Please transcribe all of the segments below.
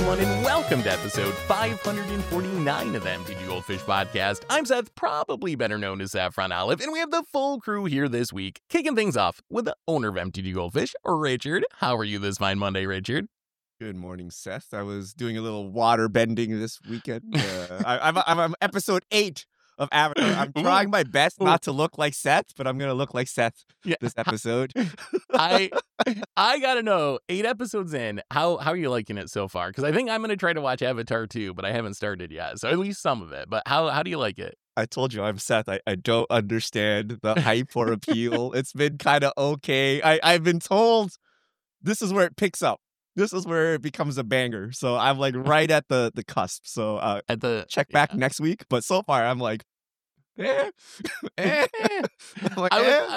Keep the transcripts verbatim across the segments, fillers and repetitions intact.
everyone, and welcome to episode five hundred forty-nine of the M T G Goldfish podcast. I'm Seth, probably better known as Saffron Olive, and we have the full crew here this week, kicking things off with the owner of M T G Goldfish, Richard. How are you this fine Monday, Richard? Good morning, Seth. I was doing a little water bending this weekend. Uh, I, I'm, I'm, I'm episode eight of Avatar. I'm trying my best not to look like Seth, but I'm going to look like Seth Yeah. this episode. I I gotta know, eight episodes in, how how are you liking it so far? Because I think I'm gonna try to watch Avatar too, but I haven't started yet. So at least some of it. But how how do you like it? I told you I'm Seth. I, I don't understand the hype or appeal. It's been kind of okay. I, I've been told this is where it picks up. This is where it becomes a banger. So I'm like right at the, the cusp. So uh, At the check back yeah. next week. But so far I'm like, eh, eh. I'm like, I was, eh. I,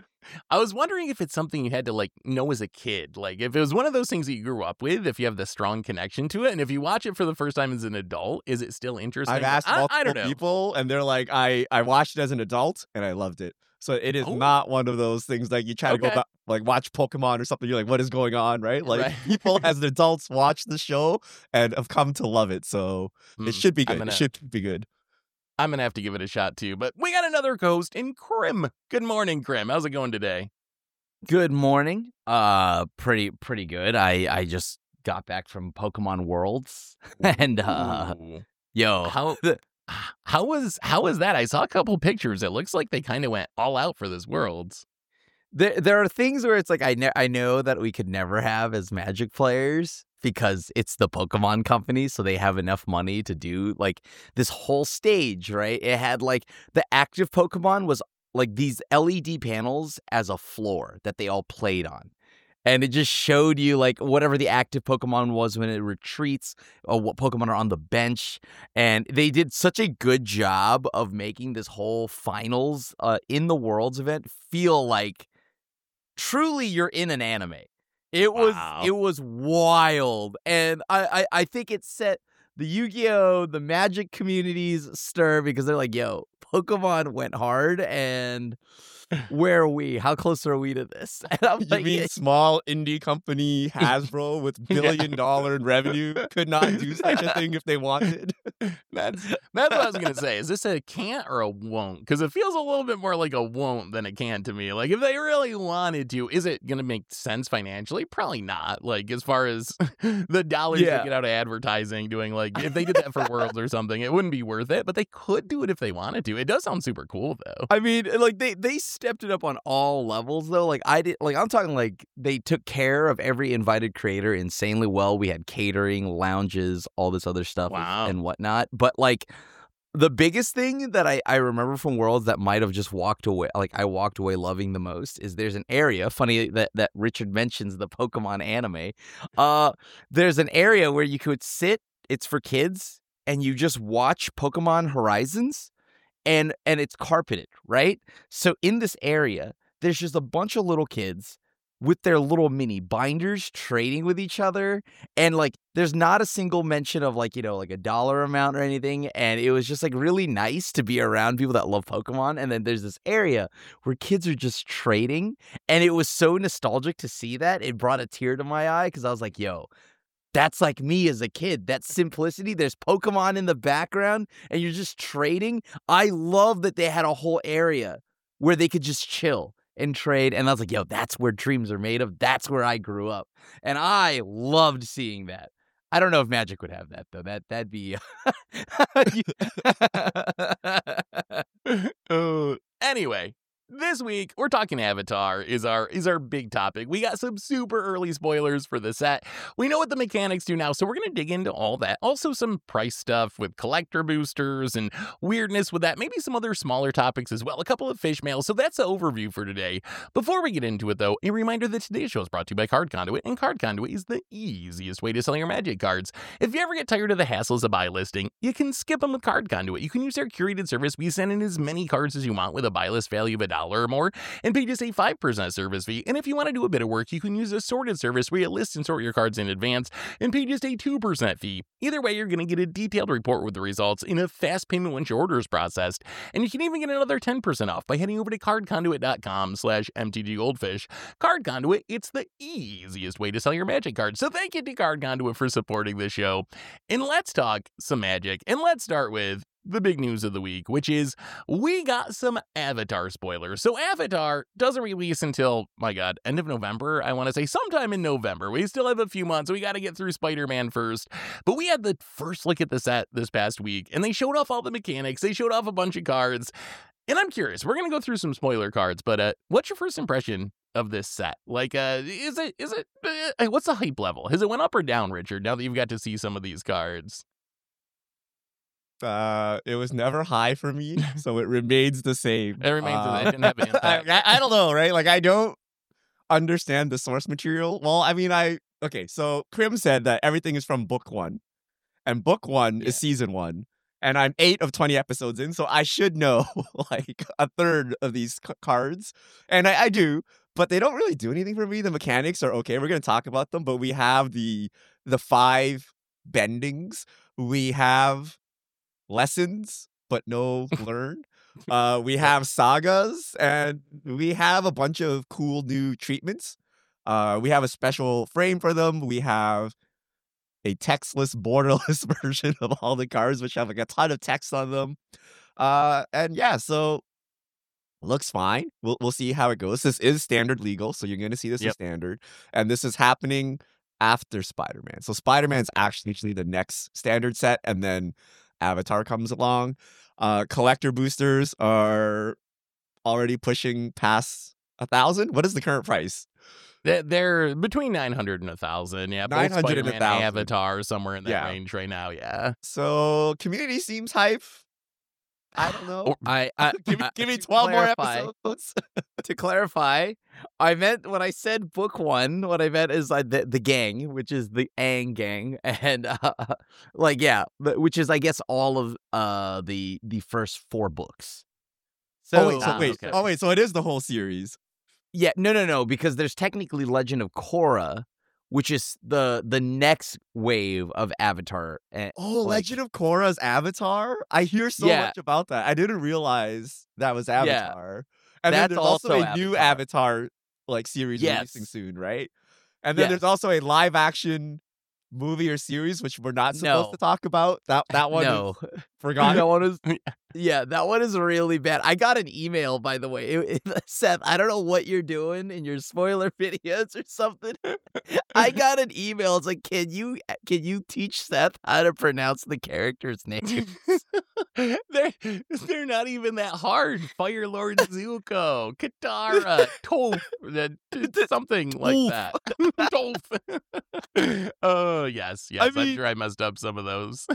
I was wondering if it's something you had to like know as a kid. Like if it was one of those things that you grew up with, if you have the strong connection to it, and if you watch it for the first time as an adult, is it still interesting? I've asked I, multiple I don't know. people, and they're like, I, I watched it as an adult, and I loved it. So it is Oh. not one of those things like you try to Okay. go back, like watch Pokemon or something. You're like, what is going on, right? Like Right. people as adults watch the show and have come to love it. So Hmm. it should be good. Gonna, It should be good. I'm going to have to give it a shot too. But we got another co-host in Krim. Good morning, Krim. How's it going today? Good morning. Uh, pretty pretty good. I I just got back from Pokemon Worlds, and uh, Ooh. yo, How how was how was that? I saw a couple pictures. It looks like they kind of went all out for this Worlds. there there are things where it's like I ne- I know that we could never have as Magic players because it's the Pokemon company, so they have enough money to do like this whole stage, right? It had like the active Pokemon was like these L E D panels as a floor that they all played on. And it just showed you like whatever the active Pokemon was when it retreats, or what Pokemon are on the bench. And they did such a good job of making this whole finals uh, in the Worlds event feel like truly you're in an anime. It was Wow. it was wild. And I, I, I think it set the Yu-Gi-Oh! The Magic communities stir because they're like, yo, Pokemon went hard, and where are we? How close are we to this? And I'm You like, mean yeah, small indie company Hasbro with billion dollar in revenue could not do such a thing if they wanted? That's that's what I was gonna say. Is this a can't or a won't? Because it feels a little bit more like a won't than a can to me. Like if they really wanted to, is it gonna make sense financially? Probably not. Like as far as the dollars Yeah. they get out of advertising, doing like if they did that for Worlds or something, it wouldn't be worth it. But they could do it if they wanted to. It does sound super cool though. I mean, like they they stepped it up on all levels though. Like I did, like I'm talking like they took care of every invited creator insanely well. We had catering, lounges, all this other stuff Wow. and whatnot. But like the biggest thing that I, I remember from Worlds that might have just walked away, like I walked away loving the most, is there's an area, funny that, that Richard mentions the Pokemon anime. Uh, there's an area where you could sit, it's for kids, and you just watch Pokemon Horizons, and and it's carpeted, right? So in this area, there's just a bunch of little kids with their little mini binders trading with each other, and like there's not a single mention of like, you know, like a dollar amount or anything, and it was just like really nice to be around people that love Pokemon. And then there's this area where kids are just trading, and it was so nostalgic to see that. It brought a tear to my eye because I was like, yo, that's like me as a kid. That simplicity. There's Pokemon in the background and you're just trading. I love that they had a whole area where they could just chill and trade. And I was like, yo, that's where dreams are made of. That's where I grew up. And I loved seeing that. I don't know if Magic would have that though. That that'd be Uh, anyway, this week we're talking Avatar is our is our big topic. We got some super early spoilers for the set. We know what the mechanics do now, so we're gonna dig into all that. Also some price stuff with collector boosters and weirdness with that. Maybe some other smaller topics as well. A couple of fish mail. So that's the overview for today. Before we get into it though, a reminder that today's show is brought to you by Card Conduit, and Card Conduit is the easiest way to sell your Magic cards. If you ever get tired of the hassles of buy listing, you can skip them with Card Conduit. You can use their curated service. We send in as many cards as you want with a buy list value of a dollar or more and pay just a five percent service fee. And if you want to do a bit of work, you can use a sorted service where you list and sort your cards in advance and pay just a two percent fee. Either way, you're going to get a detailed report with the results in a fast payment once your order is processed. And you can even get another ten percent off by heading over to cardconduit.com slash mtggoldfish. Card Conduit, it's the easiest way to sell your Magic cards. So thank you to Card Conduit for supporting this show. And let's talk some Magic. And let's start with the big news of the week, which is we got some Avatar spoilers. So Avatar doesn't release until, my God, end of November. I want to say sometime in November. We still have a few months. We got to get through Spider-Man first. But we had the first look at the set this past week, and they showed off all the mechanics. They showed off a bunch of cards. And I'm curious, we're going to go through some spoiler cards, but uh, what's your first impression of this set? Like, uh, is it, is it, uh, what's the hype level? Has it went up or down, Richard, now that you've got to see some of these cards? Uh, it was never high for me, so it remains the same. It remains the uh, same. It didn't have an impact. I, I don't know, right? Like, I don't understand the source material. Well, I mean, I okay. So Krim said that everything is from book one, and book one Yeah. is season one, and I'm eight of twenty episodes in, so I should know like a third of these c- cards, and I, I do. But they don't really do anything for me. The mechanics are okay. We're gonna talk about them, but we have the the five bendings. We have lessons, but no learn. Uh, we have sagas, and we have a bunch of cool new treatments. Uh, we have a special frame for them. We have a textless, borderless version of all the cards, which have like a ton of text on them. Uh, and yeah, so looks fine. We'll we'll see how it goes. This is standard legal, so you're gonna see this Yep. as standard, and this is happening after Spider-Man. So Spider-Man's actually actually the next standard set, and then Avatar comes along. Uh, collector boosters are already pushing past a thousand. What is the current price? They're- They're between nine hundred and one thousand. Yeah, both nine hundred and Spider-Man one thousand. Avatar, somewhere in that Yeah. range right now. Yeah. So community seems hype. I don't know. Or- I, I give me, I- give me to twelve more clarify- episodes. To clarify, I meant when I said book one, what I meant is like the, the gang, which is the Aang gang, and uh, like yeah, but- which is I guess all of uh the the first four books. So oh wait, so Ah, wait, okay. oh wait, so it is the whole series. yeah, no, no, no, because there's technically Legend of Korra, which is the the next wave of Avatar. eh, Oh, like- Legend of Korra's Avatar. I hear so Yeah. much about that. I didn't realize that was Avatar. And then That's there's also, also a new Avatar. Avatar like series Yes. releasing soon, right? And then Yes. there's also a live action movie or series which we're not supposed No. to talk about. That that one no, is forgotten. that one is yeah, that one is really bad. I got an email, by the way. It, it- Seth, I don't know what you're doing in your spoiler videos or something. I got an email. It's like, can you can you teach Seth how to pronounce the character's name? they're, they're not even that hard. Fire Lord Zuko, Katara, Toph, uh, something like Toph. that. Toph. Oh, yes, yes. I I'm mean- sure I messed up some of those.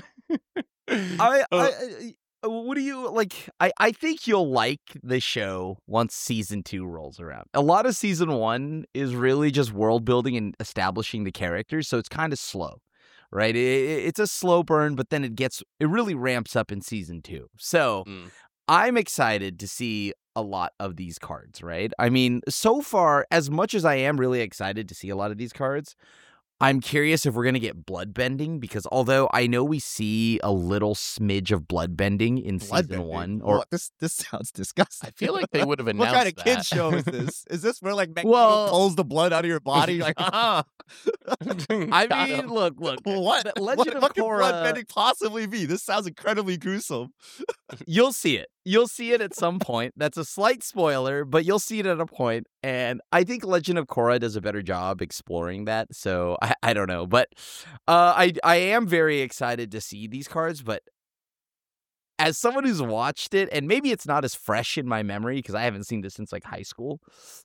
I, Uh, I, I what do you like? I, I think you'll like the show once season two rolls around. A lot of season one is really just world building and establishing the characters, so it's kind of slow, right? It, it- it's a slow burn, but then it gets it really ramps up in season two. So Mm. I'm excited to see a lot of these cards, right? I mean, so far, as much as I am really excited to see a lot of these cards, I'm curious if we're going to get bloodbending, because although I know we see a little smidge of bloodbending in season Bloodbending. one, or What? this this sounds disgusting. I feel like they would have What announced kind of that. kids show is this? Is this where like Magneto Well- pulls the blood out of your body? You're like, ah. I Got mean, 'em. look, look, What? the What, Legend of what could Korra- bloodbending possibly be? This sounds incredibly gruesome. you'll see it. You'll see it at some point. That's a slight spoiler, but you'll see it at a point. And I think Legend of Korra does a better job exploring that. So I, I don't know, but uh, I I am very excited to see these cards. But as someone who's watched it, and maybe it's not as fresh in my memory because I haven't seen this since like high school,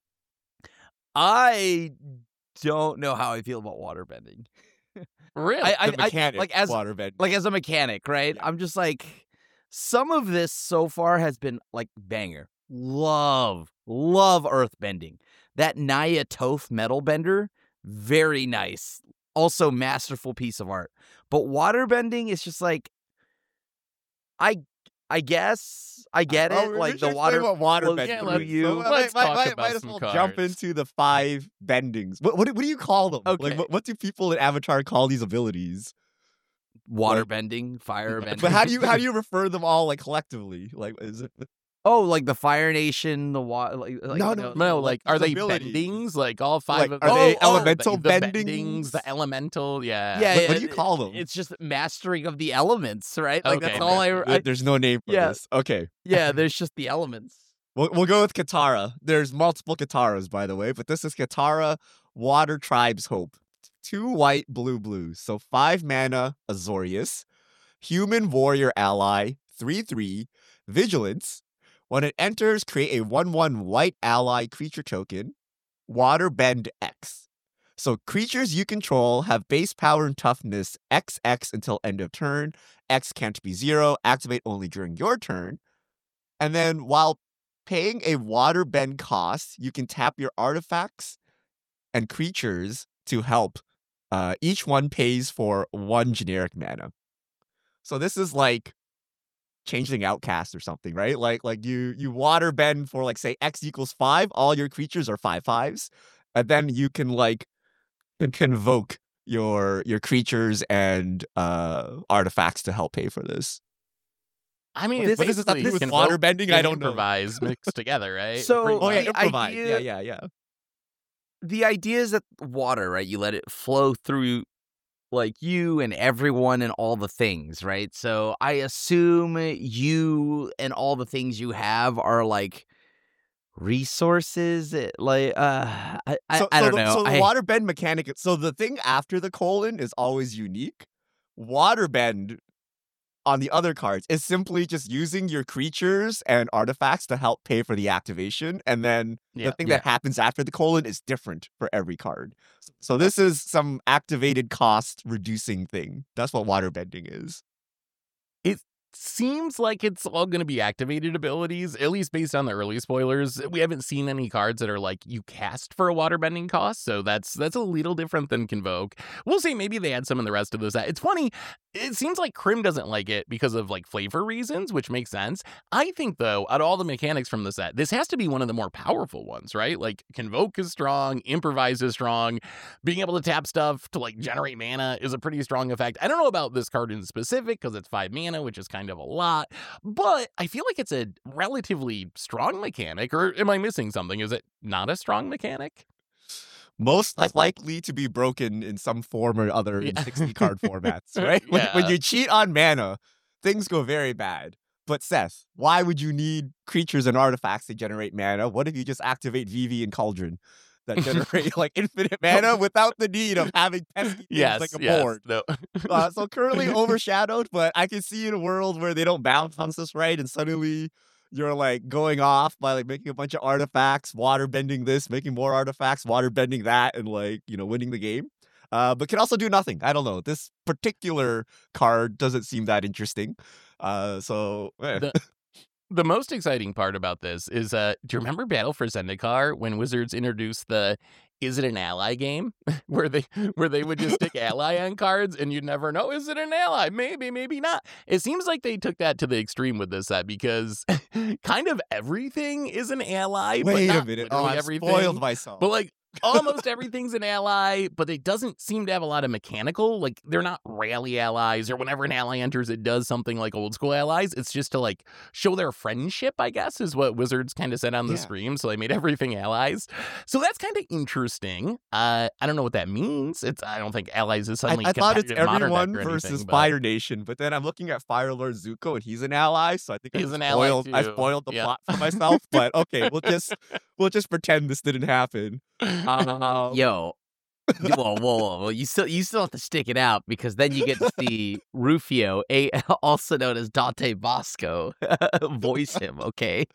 I don't know how I feel about waterbending. Really? I, I, The I mechanic, like as waterbending. like as a mechanic, right? Yeah. I'm just like, some of this so far has been like banger. Love, love earthbending. That Naya Toth metal bender, very nice. Also masterful piece of art. But waterbending is just like, I I guess I get Oh, it. we Like should the explain water what water flows bending Yeah, through let's- is. you. So, uh, let's might, talk might, about might as some well jump cards. into the five bendings. What, what, do- what do you call them? Okay. Like, what, what do people in Avatar call these abilities? Water Like- bending, fire bending. But how do you how do you refer them all like collectively? Like, is it? Oh, like the Fire Nation, the water. Like, like, No, you no, know, No, like like, are these they abilities. bendings? Like all five Like, of are them? they Oh, oh, elemental the, the bendings? bendings? The elemental, yeah. Yeah, What- what do yeah, you call them? It's just mastering of the elements, right? Like that's Okay, all I, There- I. There's no name for yeah. this. Okay. Yeah, there's just the elements. We'll, we'll go with Katara. There's multiple Kataras, by the way, but this is Katara Water Tribe's Hope. Two white, blue, blue. So five mana, Azorius. Human warrior ally, three three. Vigilance. When it enters, create a one one white ally creature token. Water Bend X. So creatures you control have base power and toughness X X until end of turn. X can't be zero. Activate only during your turn. And then while paying a water bend cost, you can tap your artifacts and creatures to help. Uh, each one pays for one generic mana. So this is like Changeling Outcast or something, right? Like like you you water bend for like say X equals five, all your creatures are five fives, and then you can like convoke your your creatures and uh artifacts to help pay for this. I mean, What it's does this have to basically do with convoke water bending? and I don't know. improvise mixed together, right? So- Pretty Oh yeah, the much. improvise. idea- Yeah, yeah, yeah. The idea is that water, right? You let it flow through like you and everyone and all the things, right? So I assume you and all the things you have are like resources. eh, Like uh I, I, So, I so don't the, know. So the I- water bend mechanic. So the thing after the colon is always unique. Water bend on the other cards is simply just using your creatures and artifacts to help pay for the activation, and then Yeah, the thing yeah. that happens after the colon is different for every card. So this is some activated cost reducing thing. That's what water bending is. Seems like it's all going to be activated abilities, at least based on the early spoilers. We haven't seen any cards that are like you cast for a waterbending cost, so that's that's a little different than Convoke. We'll see. Maybe they add some in the rest of the set. It's funny. It seems like Krim doesn't like it because of like flavor reasons, which makes sense. I think though, out of all the mechanics from the set, this has to be one of the more powerful ones, right? Like Convoke is strong, Improvise is strong, being able to tap stuff to like generate mana is a pretty strong effect. I don't know about this card in specific because it's five mana, which is kind of a lot, but I feel like it's a relatively strong mechanic. Or am I missing something? Is it not a strong mechanic? Most likely to be broken in some form or other in Yeah. sixty card formats, right? When, when Yeah. you cheat on mana, things go very bad. But Seth, why would you need creatures and artifacts to generate mana? What if you just activate Vivi and Cauldron that generate like infinite mana without the need of having pesky things Yes, like a yes. board? No. Uh, so currently overshadowed, but I can see in a world where they don't balance this right, and suddenly you're like going off by like making a bunch of artifacts, water bending this, making more artifacts, water bending that, and like, you know, winning the game. Uh, but can also do nothing. I don't know. This particular card doesn't seem that interesting. Uh, so eh. The- The most exciting part about this is, uh, do you remember Battle for Zendikar when Wizards introduced the "Is it an ally" game, where they where they would just stick ally on cards and you'd never know, is it an ally? Maybe, maybe not. It seems like they took that to the extreme with this set because kind of everything is an ally. but Wait a not minute. Oh, literally I everything. spoiled myself. But like almost everything's an ally, but it doesn't seem to have a lot of mechanical. Like they're not rally allies, or whenever an ally enters, it does something like old school allies. It's just to like show their friendship, I guess, is what Wizards kind of said on the Yeah. stream. So they made everything allies. So that's kind of interesting. Uh, I don't know what that means. It's I don't think allies is I, suddenly I thought it's competitive Modern everyone Deck or versus anything, but- Fire Nation, but then I'm looking at Fire Lord Zuko and he's an ally, so I think I He's an ally spoiled, I too. spoiled the Yeah. plot for myself. But okay, we'll just we'll just pretend this didn't happen. Um, Yo. whoa, whoa, whoa, whoa! You still, you still have to stick it out because then you get to see Rufio, a, also known as Dante Bosco, voice him. Okay.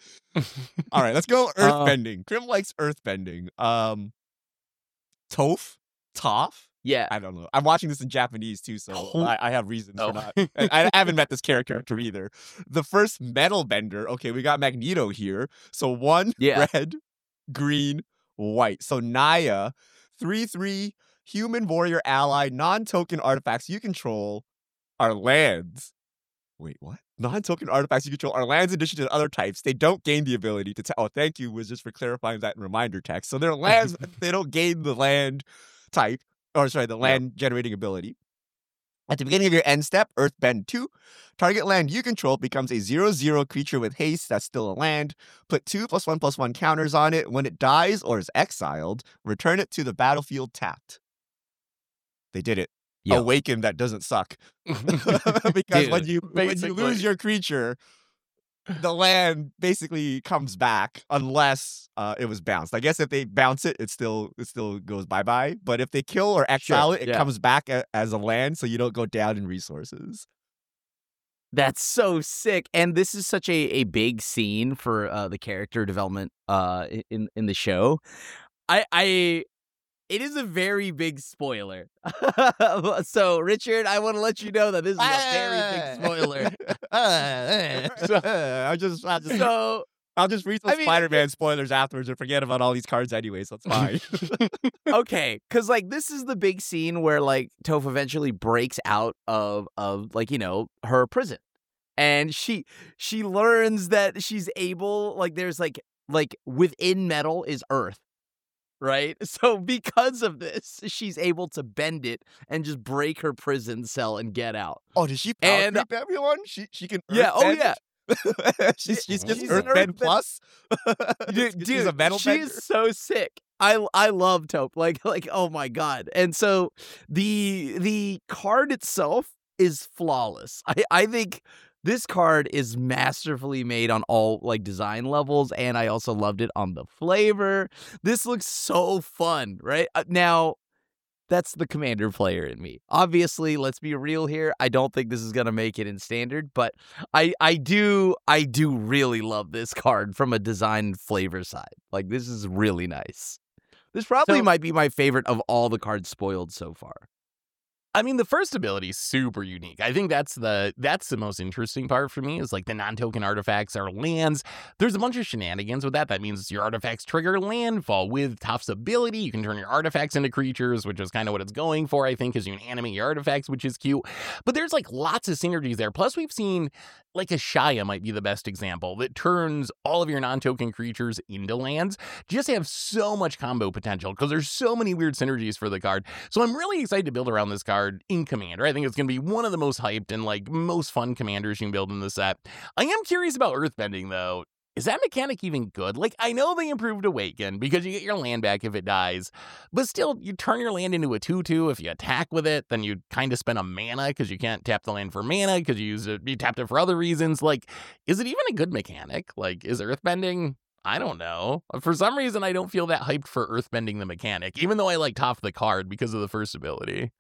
All right, let's go Uh, earthbending. Krim likes earthbending. Um, Toph, Toph. Yeah. I don't know. I'm watching this in Japanese too, so Oh. I, I have reasons Oh. for not. and I, I haven't met this character either. The first metal bender. Okay, we got Magneto here. So one Yeah. red, green, white. So Naya, three three human warrior ally, non-token artifacts you control are lands. Wait, what? non-token artifacts you control are lands in addition to other types. They don't gain the ability to tap. Oh, thank you, Wizards, for clarifying that in reminder text. So they're lands, they don't gain the land type, or sorry, the land yep. generating ability. At the beginning of your end step, Earthbend two, target land you control becomes a zero zero creature with haste that's still a land. Put two plus one plus one counters on it. When it dies or is exiled, return it to the battlefield tapped. They did it. Yep. Awaken that doesn't suck. Because Dude, when you when you lose your creature, the land basically comes back unless uh, it was bounced. I guess if they bounce it, it still it still goes bye bye. But if they kill or exile sure, it, it yeah. comes back a, as a land, so you don't go down in resources. That's so sick, and this is such a, a big scene for uh, the character development uh, in in the show. I I. It is a very big spoiler. So, Richard, I want to let you know that this is a very big spoiler. so, I'll just, I'll just, so, I'll just read some I mean, Spider-Man spoilers afterwards and forget about all these cards anyway, so it's fine. Okay, because, like, this is the big scene where, like, Toph eventually breaks out of, of like, you know, her prison. And she she learns that she's able, like, there's, like, like within metal is earth. Right? So because of this, she's able to bend it and just break her prison cell and get out. Oh, does she power and, creep everyone? She she can earth Yeah, oh bend? yeah. she's she's just she's Earthbend plus. Dude, she's dude, a metal she's bender. so sick. I I love Taupe. Like like oh my god. And so the the card itself is flawless. I I think this card is masterfully made on all like design levels, and I also loved it on the flavor. This looks so fun, right? Uh, now, that's the Commander player in me. Obviously, let's be real here. I don't think this is gonna make it in Standard, but I I do I do really love this card from a design flavor side. Like this is really nice. This probably so, might be my favorite of all the cards spoiled so far. I mean, the first ability is super unique. I think that's the that's the most interesting part for me is like the non-token artifacts are lands. There's a bunch of shenanigans with that. That means your artifacts trigger landfall. With Toph's ability, you can turn your artifacts into creatures, which is kind of what it's going for, I think, is you can animate your artifacts, which is cute. But there's like lots of synergies there. Plus, we've seen like a Shaya might be the best example that turns all of your non-token creatures into lands. Just have so much combo potential because there's so many weird synergies for the card. So I'm really excited to build around this card in Commander. I think it's going to be one of the most hyped and like most fun commanders you can build in the set. I am curious about Earthbending though. Is that mechanic even good? Like, I know they improved Awaken because you get your land back if it dies, but still, you turn your land into a two two. If you attack with it, then you kind of spend a mana because you can't tap the land for mana because you used it, you tapped it for other reasons. Like, is it even a good mechanic? Like, is Earthbending? I don't know. For some reason, I don't feel that hyped for Earthbending the mechanic, even though I like Toph the card because of the first ability.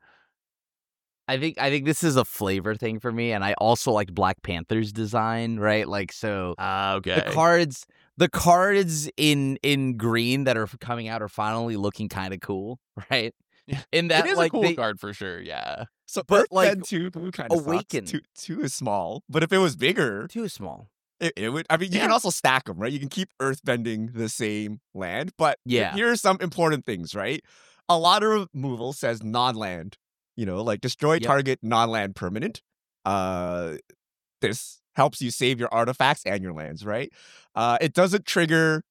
I think I think this is a flavor thing for me, and I also like Black Panther's design, right? Like so, uh, okay. The cards, the cards in in green that are coming out are finally looking kind of cool, right? Yeah, in that it is like a cool they, card for sure. Yeah. So, but like two, kind of Awaken two, two is small, but if it was bigger, two is small. It, it would. I mean, you yeah. can also stack them, right? You can keep Earthbending the same land, but yeah, here are some important things, right? A lot of removal says non-land. You know, like destroy yep. target non-land permanent. Uh, this helps you save your artifacts and your lands, right? Uh, it doesn't trigger.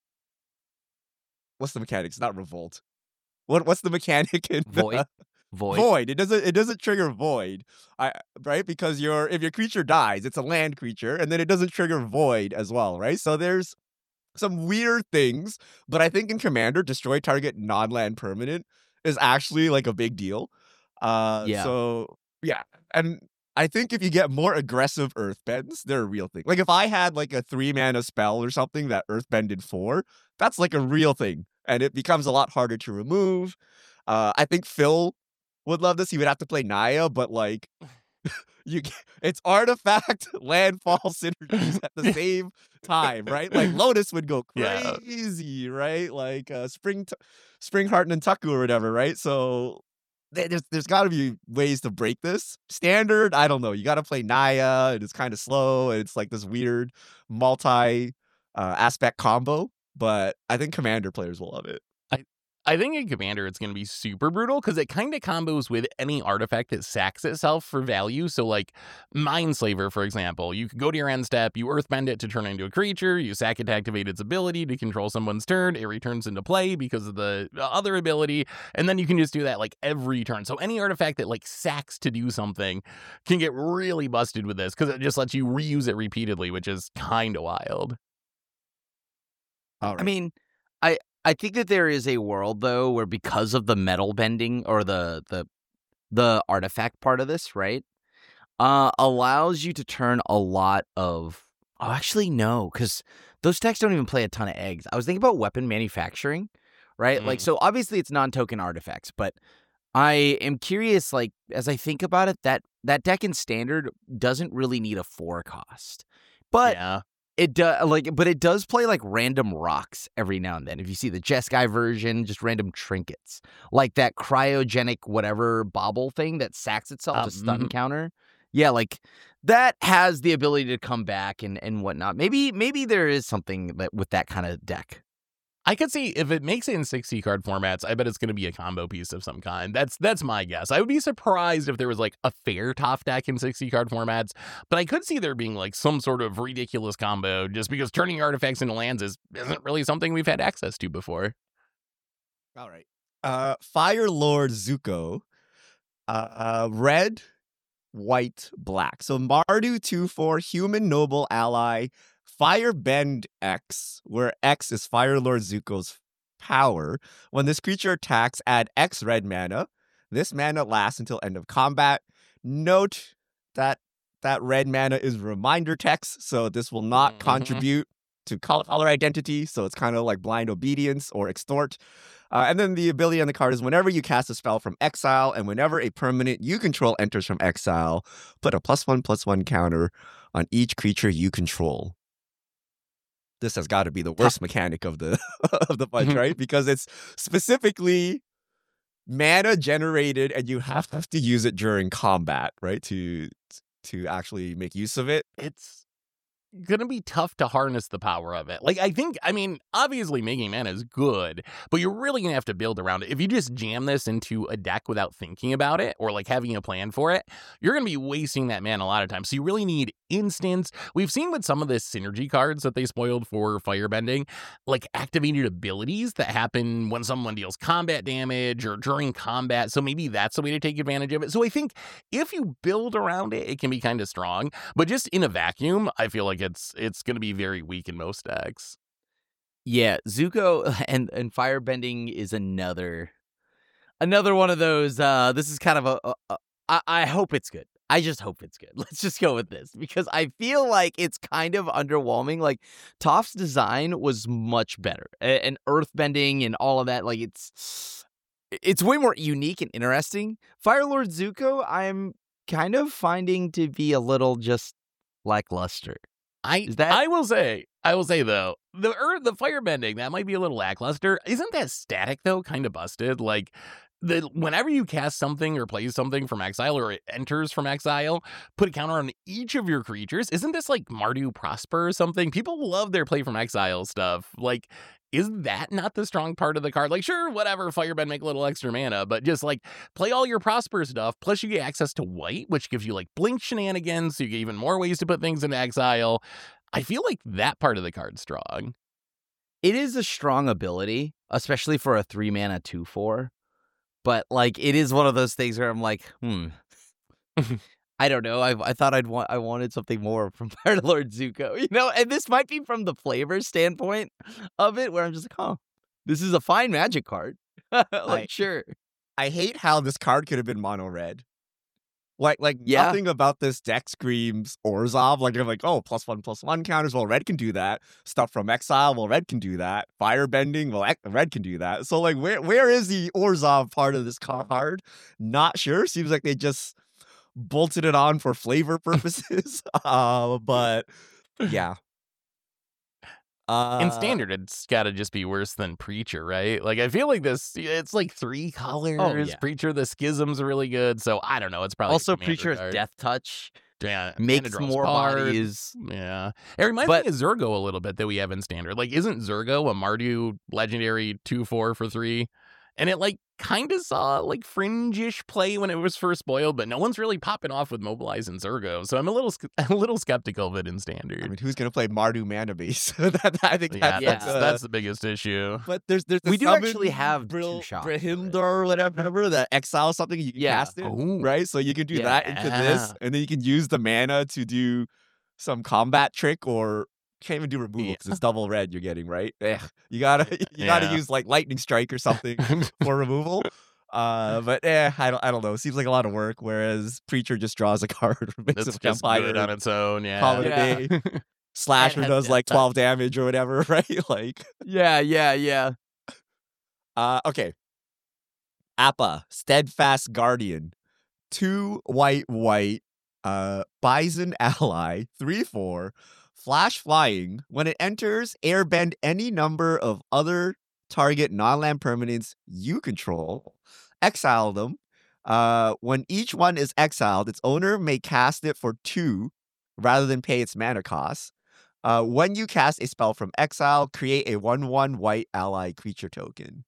What's the mechanic? It's not revolt. What What's the mechanic in void? The... Void. Void. It doesn't. It doesn't trigger void. I right because your if your creature dies, it's a land creature, and then it doesn't trigger void as well, right? So there's some weird things, but I think in Commander, destroy target non-land permanent is actually like a big deal. Uh, yeah. So, yeah. And I think if you get more aggressive Earthbends, they're a real thing. Like, if I had, like, a three-mana spell or something that Earthbended for, that's, like, a real thing. And it becomes a lot harder to remove. Uh, I think Phil would love this. He would have to play Naya, but, like, you it's artifact, landfall synergies at the same time, right? Like, Lotus would go crazy, yeah. right? Like, uh, Spring, t- Spring Heart Nantaku or whatever, right? So... There's there's got to be ways to break this. Standard, I don't know. You got to play Naya, and it's kind of slow, and it's like this weird multi uh, aspect combo. But I think Commander players will love it. I I think in Commander it's going to be super brutal because it kind of combos with any artifact that sacks itself for value. So like Mindslaver, for example, you could go to your end step, you earthbend it to turn into a creature, you sack it to activate its ability to control someone's turn, it returns into play because of the other ability, and then you can just do that like every turn. So any artifact that like sacks to do something can get really busted with this because it just lets you reuse it repeatedly, which is kind of wild. All right. I mean, I I think that there is a world though where because of the metal bending or the the the artifact part of this, right? Uh allows you to turn a lot of Oh, actually no, cuz those decks don't even play a ton of eggs. I was thinking about weapon manufacturing, right? Mm. Like so obviously it's non-token artifacts, but I am curious like as I think about it that that deck in standard doesn't really need a four cost. But yeah. It does like, but it does play like random rocks every now and then. If you see the Jeskai version, just random trinkets, like that cryogenic whatever bobble thing that sacks itself Um, to stun mhm. counter. Yeah, like that has the ability to come back and and whatnot. Maybe maybe there is something that with that kind of deck. I could see if it makes it in sixty card formats, I bet it's going to be a combo piece of some kind. That's that's my guess. I would be surprised if there was like a fair top deck in sixty card formats, but I could see there being like some sort of ridiculous combo just because turning artifacts into lands is, isn't really something we've had access to before. All right. Uh, Fire Lord Zuko. Uh, uh, red, white, black. So Mardu two four, human noble ally. Firebend X, where X is Fire Lord Zuko's power. When this creature attacks, add X red mana. This mana lasts until end of combat. Note that that red mana is reminder text, so this will not Mhm. contribute to color, color identity, so it's kind of like blind obedience or extort. Uh, and then the ability on the card is whenever you cast a spell from exile and whenever a permanent you control enters from exile, put a plus one plus one counter on each creature you control. This has got to be the worst mechanic of the of the bunch, right? Because it's specifically mana generated and you have to use it during combat, right? To to actually make use of it. It's gonna be tough to harness the power of it. Like, I think, I mean, obviously making mana is good, but you're really gonna have to build around it. If you just jam this into a deck without thinking about it or like having a plan for it, you're gonna be wasting that mana a lot of times. So you really need instants. We've seen with some of the synergy cards that they spoiled for firebending, like activated abilities that happen when someone deals combat damage or during combat. So maybe that's the way to take advantage of it. So I think if you build around it, it can be kind of strong, but just in a vacuum, I feel like it's it's going to be very weak in most decks. Yeah, Zuko and and firebending is another another one of those. Uh, this is kind of a. a, a I, I hope it's good. I just hope it's good. Let's just go with this because I feel like it's kind of underwhelming. Like Toph's design was much better, A- and earthbending and all of that. Like it's it's way more unique and interesting. Firelord Zuko, I'm kind of finding to be a little just lackluster. I Is that- I will say, I will say though, the earth, the firebending, that might be a little lackluster. Isn't that static though? Kind of busted. Like the whenever you cast something or play something from exile or it enters from exile, put a counter on each of your creatures. Isn't this like Mardu Prosper or something? People love their play from exile stuff. Like, is that not the strong part of the card? Like, sure, whatever, Firebend, make a little extra mana, but just like play all your Prosper stuff, plus you get access to white, which gives you like blink shenanigans, so you get even more ways to put things into exile. I feel like that part of the card's strong. It is a strong ability, especially for a three mana two four. But like, it is one of those things where I'm like, hmm, I don't know. I I thought I'd want I wanted something more from Fire Lord Zuko, you know. And this might be from the flavor standpoint of it, where I'm just like, oh, this is a fine Magic card. like, I- sure, I hate how this card could have been mono red. Like, like Yeah. nothing about this deck screams Orzhov. Like, they're like, oh, plus one, plus one counters. Well, red can do that. Stuff from exile. Well, red can do that. Firebending. Well, ec- red can do that. So, like, where where is the Orzhov part of this card? Not sure. Seems like they just bolted it on for flavor purposes. uh, but yeah. Uh, In standard, it's got to just be worse than Preacher, right? Like, I feel like this, it's like three colors. Oh, yeah. Preacher, the schism's really good. So, I don't know. It's probably a also commander Preacher's card. Death Touch Yeah, makes Mana draws more card. bodies. Yeah. It reminds But- me of Zurgo a little bit that we have in standard. Like, isn't Zurgo a Mardu legendary two four for three? and it like kind of saw like fringe-ish play when it was first spoiled, but no one's really popping off with Mobilize and Zergo. So I'm a little a little skeptical of it in Standard. I mean, who's gonna play Mardu mana base? that, I think yeah, that's, that's, uh, that's the biggest issue. But there's there's the We do summon actually have Bril, two shots. Brihimdar or whatever that exile something you can Yeah. cast it, Oh. right? So you can do that into this, Yeah. and then you can use the mana to do some combat trick, or can't even do removal Yeah. because it's double red you're getting, right? Ugh. You gotta you gotta Yeah. use like lightning strike or something for removal. Uh, but eh, I don't I don't know. Seems like a lot of work. Whereas Preacher just draws a card, makes That's a just vampire, good on its own. Yeah. call it a Yeah. day. Slasher has does death like touch. twelve damage or whatever, right? Like, Yeah, yeah, yeah. uh, okay. Appa, Steadfast Guardian, two white white, uh, Bison ally, three four, flash flying. When it enters, airbend any number of other target non-land permanents you control, exile them. Uh, when each one is exiled, its owner may cast it for two rather than pay its mana cost. Uh, when you cast a spell from exile, create a one one white ally creature token.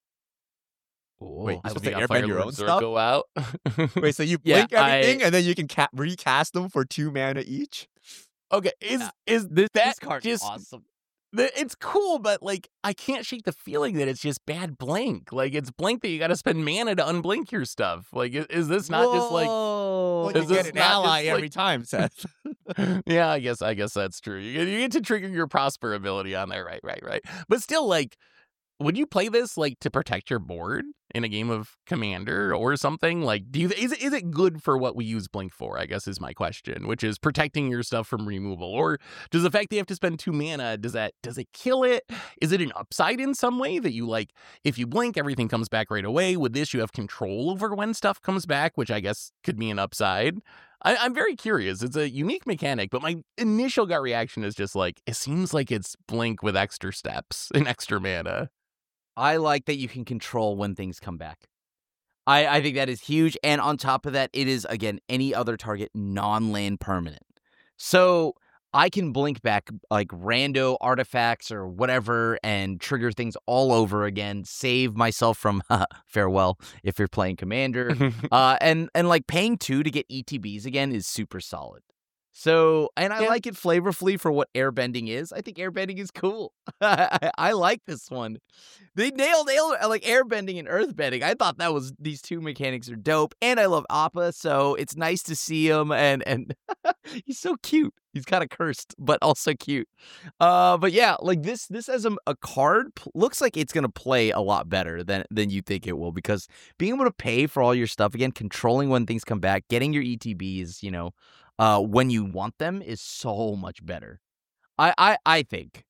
Wait, I you're supposed We to got airbend your Firelord own stuff? Zergo out. Wait, so you Yeah, blink everything I- and then you can ca- recast them for two mana each? Okay, is Yeah. is This, that this card's just awesome. the- it's cool, but like I can't shake the feeling that it's just bad blink. Like it's blink that you got to spend mana to unblink your stuff. Like is, is this not just like? Whoa. Well, you Is get this an not just, ally like- every time, Seth. Yeah, I guess I guess that's true. You get, you get to trigger your Prosper ability on there, right, right, right. But still, like, would you play this like to protect your board in a game of Commander or something? Like, do you is it is it good for what we use Blink for? I guess is my question, which is protecting your stuff from removal. Or does the fact that you have to spend two mana does that does it kill it? Is it an upside in some way that you like? If you blink, everything comes back right away. With this, you have control over when stuff comes back, which I guess could be an upside. I, I'm very curious. It's a unique mechanic, but my initial gut reaction is just like, it seems like it's Blink with extra steps and extra mana. I like that you can control when things come back. I, I think that is huge. And on top of that, it is, again, any other target non-land permanent. So I can blink back like rando artifacts or whatever and trigger things all over again, save myself from farewell if you're playing Commander. uh, and, and like paying two to get E T Bs again is super solid. So, and I Yeah. like it flavorfully for what airbending is. I think airbending is cool. I, I like this one. They nailed, nailed like airbending and earthbending. I thought that was, these two mechanics are dope. And I love Appa, so it's nice to see him. And and he's so cute. He's kind of cursed, but also cute. Uh, but yeah, like this this as a, a card p- looks like it's gonna play a lot better than than you think it will, because being able to pay for all your stuff again, controlling when things come back, getting your E T Bs, you know, uh, when you want them is so much better. I I, I think.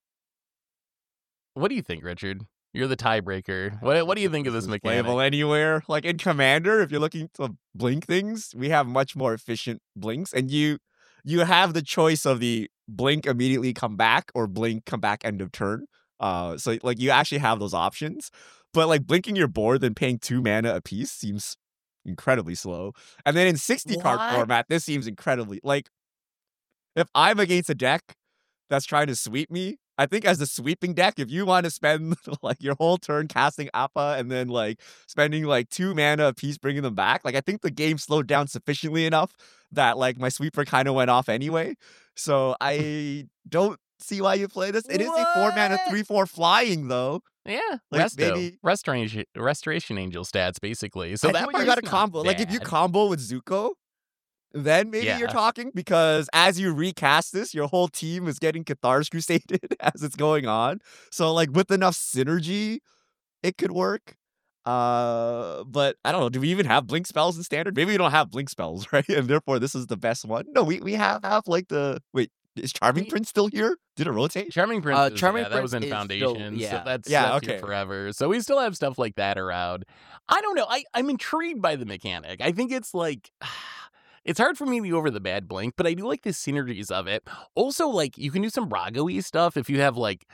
What do you think, Richard? You're the tiebreaker. What what do you think of this is mechanic? playable anywhere. Like in Commander, if you're looking to blink things, we have much more efficient blinks, and you you have the choice of the blink immediately come back or blink come back end of turn. Uh, so like you actually have those options. But like blinking your board and paying two mana a piece seems incredibly slow. And then in sixty card What? format, this seems incredibly like if I'm against a deck that's trying to sweep me, I think as a sweeping deck, if you want to spend like your whole turn casting Appa and then like spending like two mana a piece bringing them back, like I think the game slowed down sufficiently enough that like my sweeper kind of went off anyway. So I don't see why you play this. It is a four mana What? three four flying though. Yeah, Like, Resto. maybe- Restoration, Restoration Angel stats, basically. So I that think you part's got a not combo. Like if you bad. combo with Zuko, then maybe you're Yeah. talking, because as you recast this, your whole team is getting Cathar's Crusaded as it's going on. So like with enough synergy, it could work. Uh, but I don't know. Do we even have blink spells in Standard? Maybe we don't have blink spells, right? And therefore, this is the best one. No, we we have have like the wait. Is Charming We- Prince still here? Did it rotate? Charming Prince, Uh, is- Charming yeah, that was in Prince is Foundation, still- so yeah. that's Yeah, left here okay. forever. So we still have stuff like that around. I don't know. I, I'm intrigued by the mechanic. I think it's like, it's hard for me to be over the bad blink, but I do like the synergies of it. Also, like, you can do some Brago-y stuff if you have, like,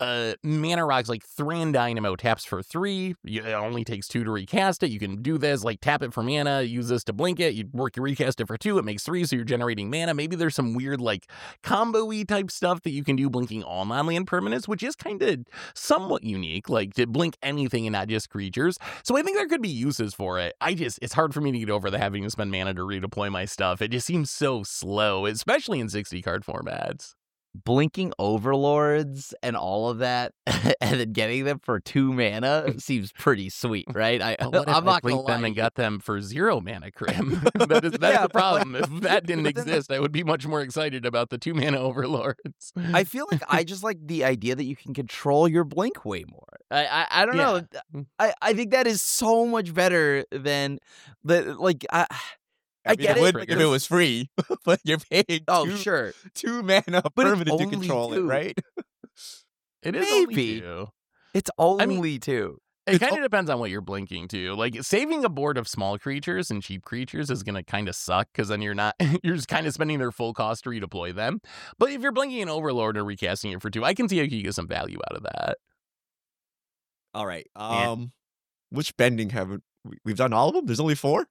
uh, Mana Rock's like Thran Dynamo taps for three. You, it only takes two to recast it. You can do this, like tap it for mana, use this to blink it. You work, you recast it for two. It makes three, so you're generating mana. Maybe there's some weird like combo-y type stuff that you can do blinking all non-land permanents, which is kind of somewhat unique, like to blink anything and not just creatures. So I think there could be uses for it. I just, it's hard for me to get over the having to spend mana to redeploy my stuff. It just seems so slow, especially in sixty card formats. Blinking overlords and all of that, and then getting them for two mana seems pretty sweet, right? I, Well, what if I'm I not gonna blinked them lie. and got them for zero mana Crim? that is, that's Yeah, the but like- problem. If that didn't but then, like- exist, I would be much more excited about the two mana overlords. I feel like I just like the idea that you can control your blink way more. I I, I don't Yeah. know. I, I think that is so much better than the like. I, I mean, get it it. would like, if it there's- was free, but you're paying Oh, two, sure. two mana But it's permanent to only control two. it, right? It is Maybe. only two. It's I mean- only two. It It's kind al- of depends on what you're blinking to. Like saving a board of small creatures and cheap creatures is going to kind of suck because then you're not, you're just kind of spending their full cost to redeploy them. But if you're blinking an Overlord or recasting it for two, I can see how you can get some value out of that. All right. Yeah. Um, which bending have we, we've done all of them? There's only four.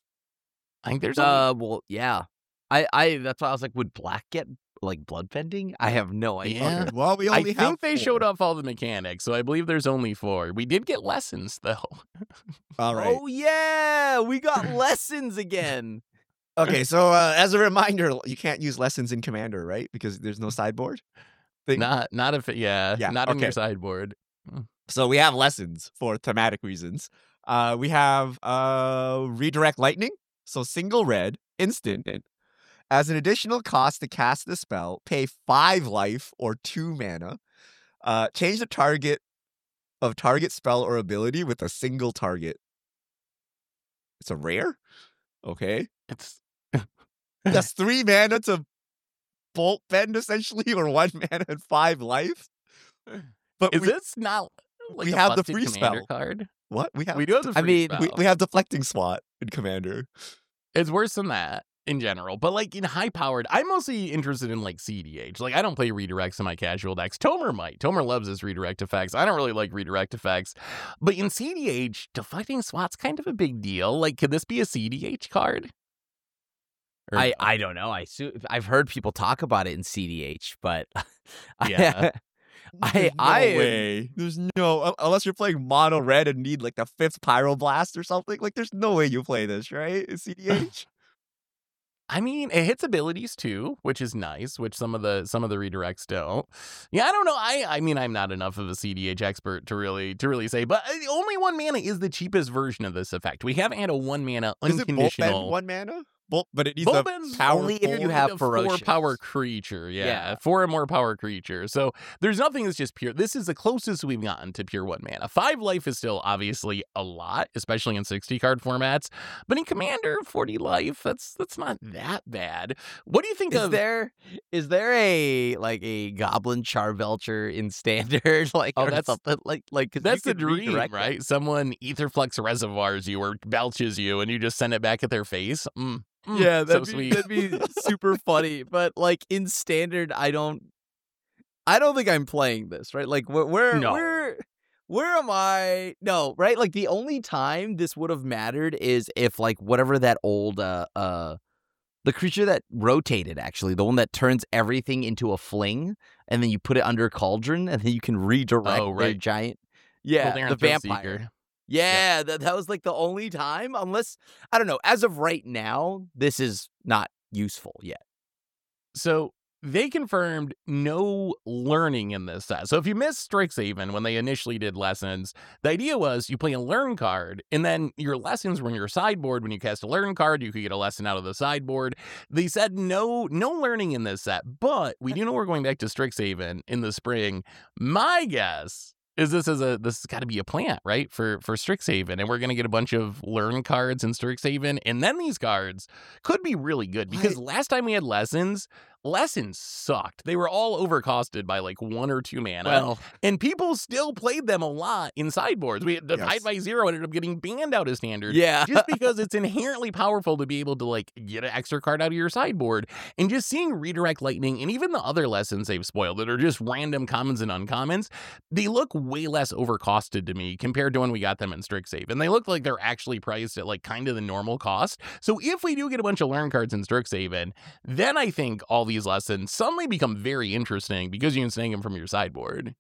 I think there's only Uh, well, yeah. I, I. That's why I was like, would black get like bloodbending? I have no idea. Yeah. Okay, Well, we I only have. think they four. showed off all the mechanics, so I believe there's only four. We did get lessons, though. All right. Oh yeah, we got lessons again. Okay. So uh, as a reminder, you can't use lessons in Commander, right? Because there's no sideboard. Thing. Not, not if, it, yeah, Yeah, not in your okay. sideboard. So we have lessons for thematic reasons. Uh, we have uh, redirect lightning. So single red, instant. As an additional cost to cast the spell, pay five life or two mana. Uh, change the target of target spell or ability with a single target. It's a rare? Okay. It's That's three mana to bolt bend essentially, or one mana and five life. But Is we, this not like we a have the busted free commander spell. card? what? We have We do have the I free mean, spell. we, we have deflecting swat in Commander. It's worse than that in general, but like in high powered, I'm mostly interested in like C D H. Like I don't play redirects in my casual decks. Tomer might. Tomer loves his redirect effects. I don't really like redirect effects, but in C D H, deflecting swat's kind of a big deal. Like, could this be a C D H card? Or I, no? I don't know. I su- I've heard people talk about it in C D H, but Yeah. I There's no I way. There's no un- unless you're playing mono red and need like the fifth pyroblast or something. Like there's no way you play this, right? In C D H. I mean, it hits abilities too, which is nice, which some of the some of the redirects don't. Yeah, I don't know. I I mean, I'm not enough of a C D H expert to really to really say, but uh, only one mana is the cheapest version of this effect. We haven't had a one mana Is it bolt bend unconditional. one mana? Bolt, but it needs a Volbend's power only if four. you have a four ferocious. power creature, yeah, Yeah. four or more power creature. So there's nothing that's just pure. This is the closest we've gotten to pure one mana. Five life is still obviously a lot, especially in sixty card formats. But in Commander, forty life, that's that's not that bad. What do you think Is of? there is there a like a goblin Charbelcher in standard like Oh, or that's- something like like 'cause That's you the could dream, redirect it. right? Someone Etherflux reservoirs you or belches you, and you just send it back at their face. Mm, mm, Yeah, so that'd be sweet. that'd be super funny. But like in standard, I don't, I don't think I'm playing this right. Like where where No. where where am I? No, right. Like the only time this would have mattered is if like whatever that old uh uh the creature that rotated actually the one that turns everything into a fling and then you put it under Cauldron and then you can redirect Oh, their right. giant. Yeah, Cold the Throat vampire. Seeker. Yeah, that that was like the only time, unless I don't know. As of right now, this is not useful yet. So they confirmed no learning in this set. So if you missed Strixhaven when they initially did lessons, the idea was you play a learn card, and then your lessons were in your sideboard. When you cast a learn card, you could get a lesson out of the sideboard. They said no, no learning in this set, but we do know we're going back to Strixhaven in the spring. My guess is this is a this has got to be a plant, right? For for Strixhaven. And we're gonna get a bunch of learn cards in Strixhaven. And then these cards could be really good because last time we had lessons, lessons sucked. They were all overcosted by like one or two mana. Well, and people still played them a lot in sideboards. We the Yes. Tide by Zero ended up getting banned out of standard. yeah. Just because it's inherently powerful to be able to like get an extra card out of your sideboard. And just seeing Redirect Lightning and even the other lessons they've spoiled that are just random commons and uncommons, they look way less overcosted to me compared to when we got them in Strixhaven. And they look like they're actually priced at like kind of the normal cost. So if we do get a bunch of learn cards in Strixhaven, then I think all these lessons suddenly become very interesting because you can snag them from your sideboard.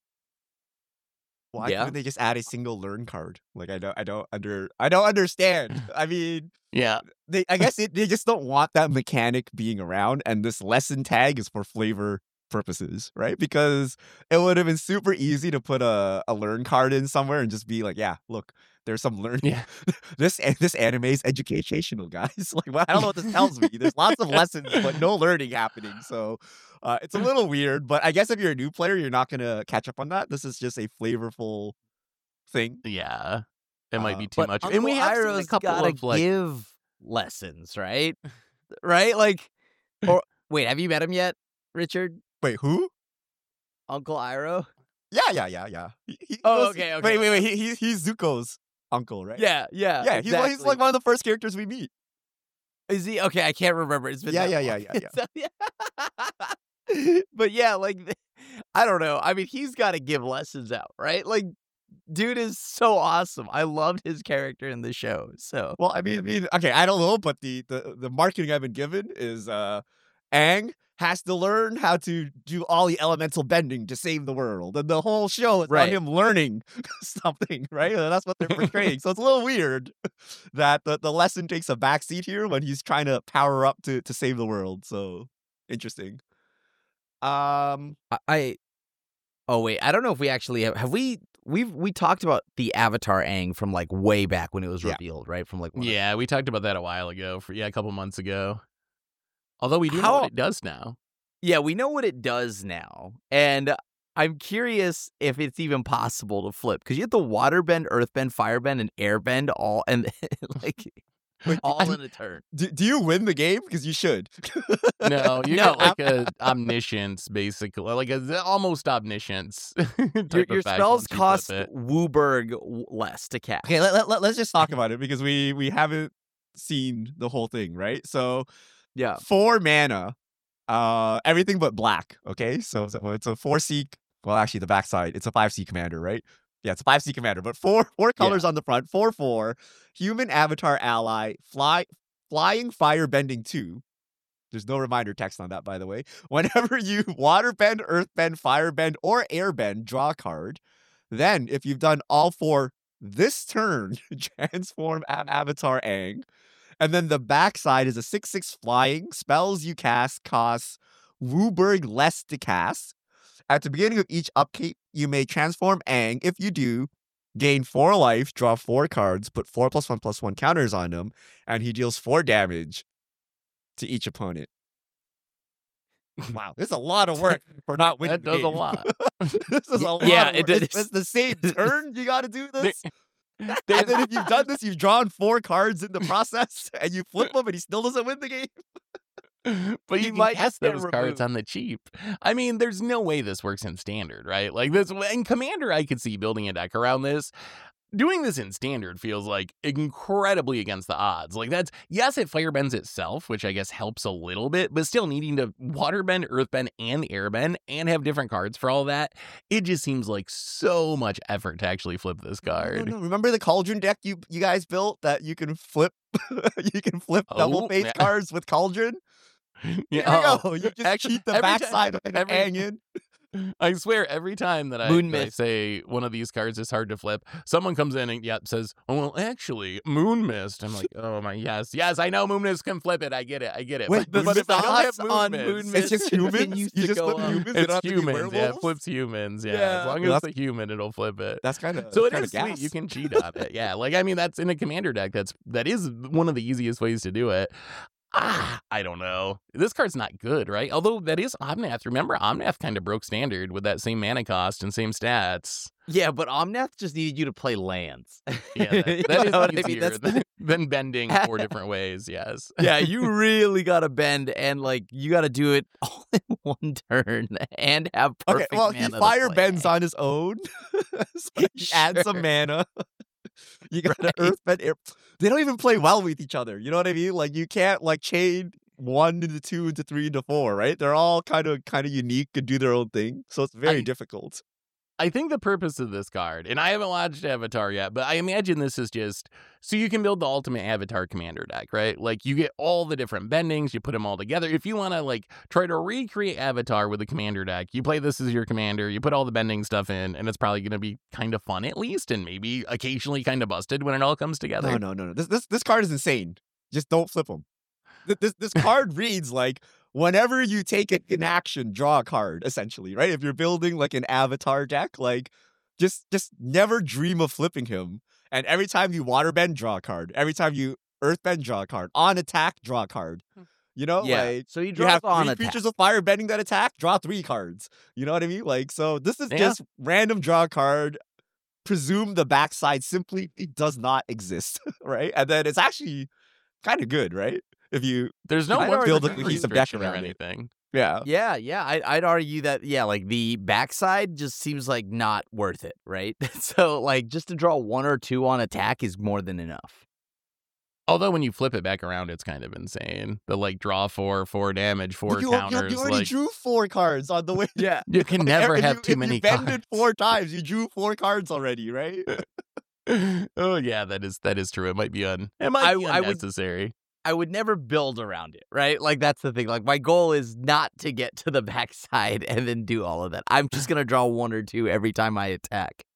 Why Yeah. couldn't they just add a single learn card? Like I don't I don't under I don't understand. I mean, Yeah. they I guess it, they just don't want that mechanic being around, and this lesson tag is for flavor purposes, right? Because it would have been super easy to put a, a learn card in somewhere and just be like, yeah, look, there's some learning. Yeah. this this anime is educational, guys. Like, well, I don't know what this tells me. There's lots of lessons, but no learning happening. So uh, it's a little weird. But I guess if you're a new player, you're not gonna catch up on that. This is just a flavorful thing. Yeah. It might Uh, be too But much. Uncle and we have seen a Iroh's couple gotta of like give lessons, right? right? Like, or wait, have you met him yet, Richard? Wait, who? Uncle Iroh? Yeah, yeah, yeah, yeah. He- he Oh, was- okay, okay. Wait, wait, wait. He, he he's Zuko's uncle, right? Yeah, yeah. Yeah, he's, like, he's like exactly. one of the first characters we meet. Is he okay? I can't remember. It's been Yeah, that yeah, long. yeah, yeah, So, yeah. But yeah, like I don't know. I mean, he's got to give lessons out, right? Like, dude is so awesome. I loved his character in the show. So Well, I mean, I mean, okay, I don't know, but the the the marketing I've been given is uh, Aang has to learn how to do all the elemental bending to save the world, and the whole show is Right. about him learning something, right? And that's what they're portraying. So it's a little weird that the, the lesson takes a backseat here when he's trying to power up to to save the world. So interesting. Um, I, I oh wait, I don't know if we actually have, have we we've we talked about the Avatar Aang from like way back when it was Yeah. revealed, right? From like one of- Yeah, we talked about that a while ago. For yeah, a couple months ago. Although we do know How- what it does now. Yeah, we know what it does now. And I'm curious if it's even possible to flip because you have the waterbend, earthbend, firebend, and airbend all and like Wait, all I- in a turn. do, do you win the game? Because you should. No, you No, get like a omniscience, basically, like a almost omniscience. type Your, of your effect spells once you flip cost it. Wooburg w- less to cast. Okay, let, let, let's just talk about it because we we haven't seen the whole thing, right? So Yeah. four mana, uh, everything but black. Okay, so, so it's a four C. Well, actually, the backside it's a five C commander, right? Yeah, it's a five C commander, but four four colors on the front. Four four human avatar ally fly flying fire bending two. There's no reminder text on that, by the way. Whenever you waterbend, earthbend, firebend, or airbend, draw a card. Then, if you've done all four this turn, transform a- Avatar Aang. And then the backside is a six six flying. Spells you cast costs Wooburg less to cast. At the beginning of each upkeep, you may transform Aang. If you do, gain four life, draw four cards, put four plus one plus one counters on him, and he deals four damage to each opponent. Wow, this is a lot of work for not winning. That the does a game. lot. this is a lot. Yeah, of it work. does. It's, it's the same turn. You got to do this. And There's- then if you've done this, you've drawn four cards in the process, and you flip them, and he still doesn't win the game. but He you can might cast just get those cards removed. on the cheap. I mean, there's no way this works in standard, right? Like this in Commander, I could see building a deck around this. Doing this in standard feels like incredibly against the odds. Like that's yes, it firebends itself, which I guess helps a little bit, but still needing to waterbend, earthbend, and airbend and have different cards for all that. It just seems like so much effort to actually flip this No, card. no, remember the Cauldron deck you you guys built that you can flip, you can flip Oh, double face yeah. cards with Cauldron. Here Yeah. you go. You just Actually, cheat the every ti- backside of an every- Aang in. I swear, every time that I, Moon that I Mist. say one of these cards is hard to flip, someone comes in and yeah, says, "Oh well, actually, Moon Mist." I'm like, "Oh my, yes, yes, I know Moon Mist can flip it. I get it, I get it." Wait, but, the but if I don't have odds on Moon Moon Mist, Mist It's just humans. continues You to just go flip up. humans. They it's don't have to be humans. Yeah, it werewolves? flips humans. Yeah, Yeah. as long Well, as that's- it's a human, it'll flip it. That's kind of So it kind is of sweet. gas. You can cheat on it. Yeah, like I mean, that's in a commander deck. That's that is one of the easiest ways to do it. Ah, I don't know. This card's not good, right? Although that is Omnath. Remember, Omnath kind of broke standard with that same mana cost and same stats. Yeah, but Omnath just needed you to play lands. Yeah, that, You that know is what I mean? easier That's than, the- than bending four different ways, yes. Yeah, you really gotta bend, and like you gotta do it all in one turn and have Okay, perfect well, he mana to fire play. bends on his own. So he adds some Sure. mana. You got to Right. earthbend. air- They don't even play well with each other. You know what I mean? Like you can't like chain one into two into three into four, right? They're all kind of kind of unique and do their own thing. So it's very I- difficult. I think the purpose of this card, and I haven't watched Avatar yet, but I imagine this is just so you can build the ultimate Avatar commander deck, right? Like you get all the different bendings, you put them all together. If you want to like try to recreate Avatar with a commander deck, you play this as your commander, you put all the bending stuff in, and it's probably going to be kind of fun at least, and maybe occasionally kind of busted when it all comes together. No, no, no, no. This this this card is insane. Just don't flip them. This this, this card reads like whenever you take it in action, draw a card, essentially, right? If you're building like an Avatar deck, like just just never dream of flipping him. And every time you waterbend, draw a card. Every time you earthbend, draw a card. On attack, draw a card. You know, Yeah, like so you you draw have on three attack. creatures with fire bending that attack, draw three cards. You know what I mean? Like, so this is Yeah. just random draw a card. Presume the backside simply it does not exist, right? And then it's actually kind of good, right? If you There's no I'd one build a restriction cohesive deck or around it. anything. yeah. Yeah, yeah, I, I'd argue that yeah, like the backside just seems like not worth it, right? So like just to draw one or two on attack is more than enough. Although when you flip it back around, it's kind of insane. The like draw four, four damage, four But you, you, counters. you already like drew four cards on the way. Yeah, you can never If have you- too if many you bended cards. four times. You drew four cards already, right? Oh yeah, that is that is true. It might be un it might I- be I would- unnecessary. I would never build around it, right? Like that's the thing. Like my goal is not to get to the backside and then do all of that. I'm just gonna draw one or two every time I attack.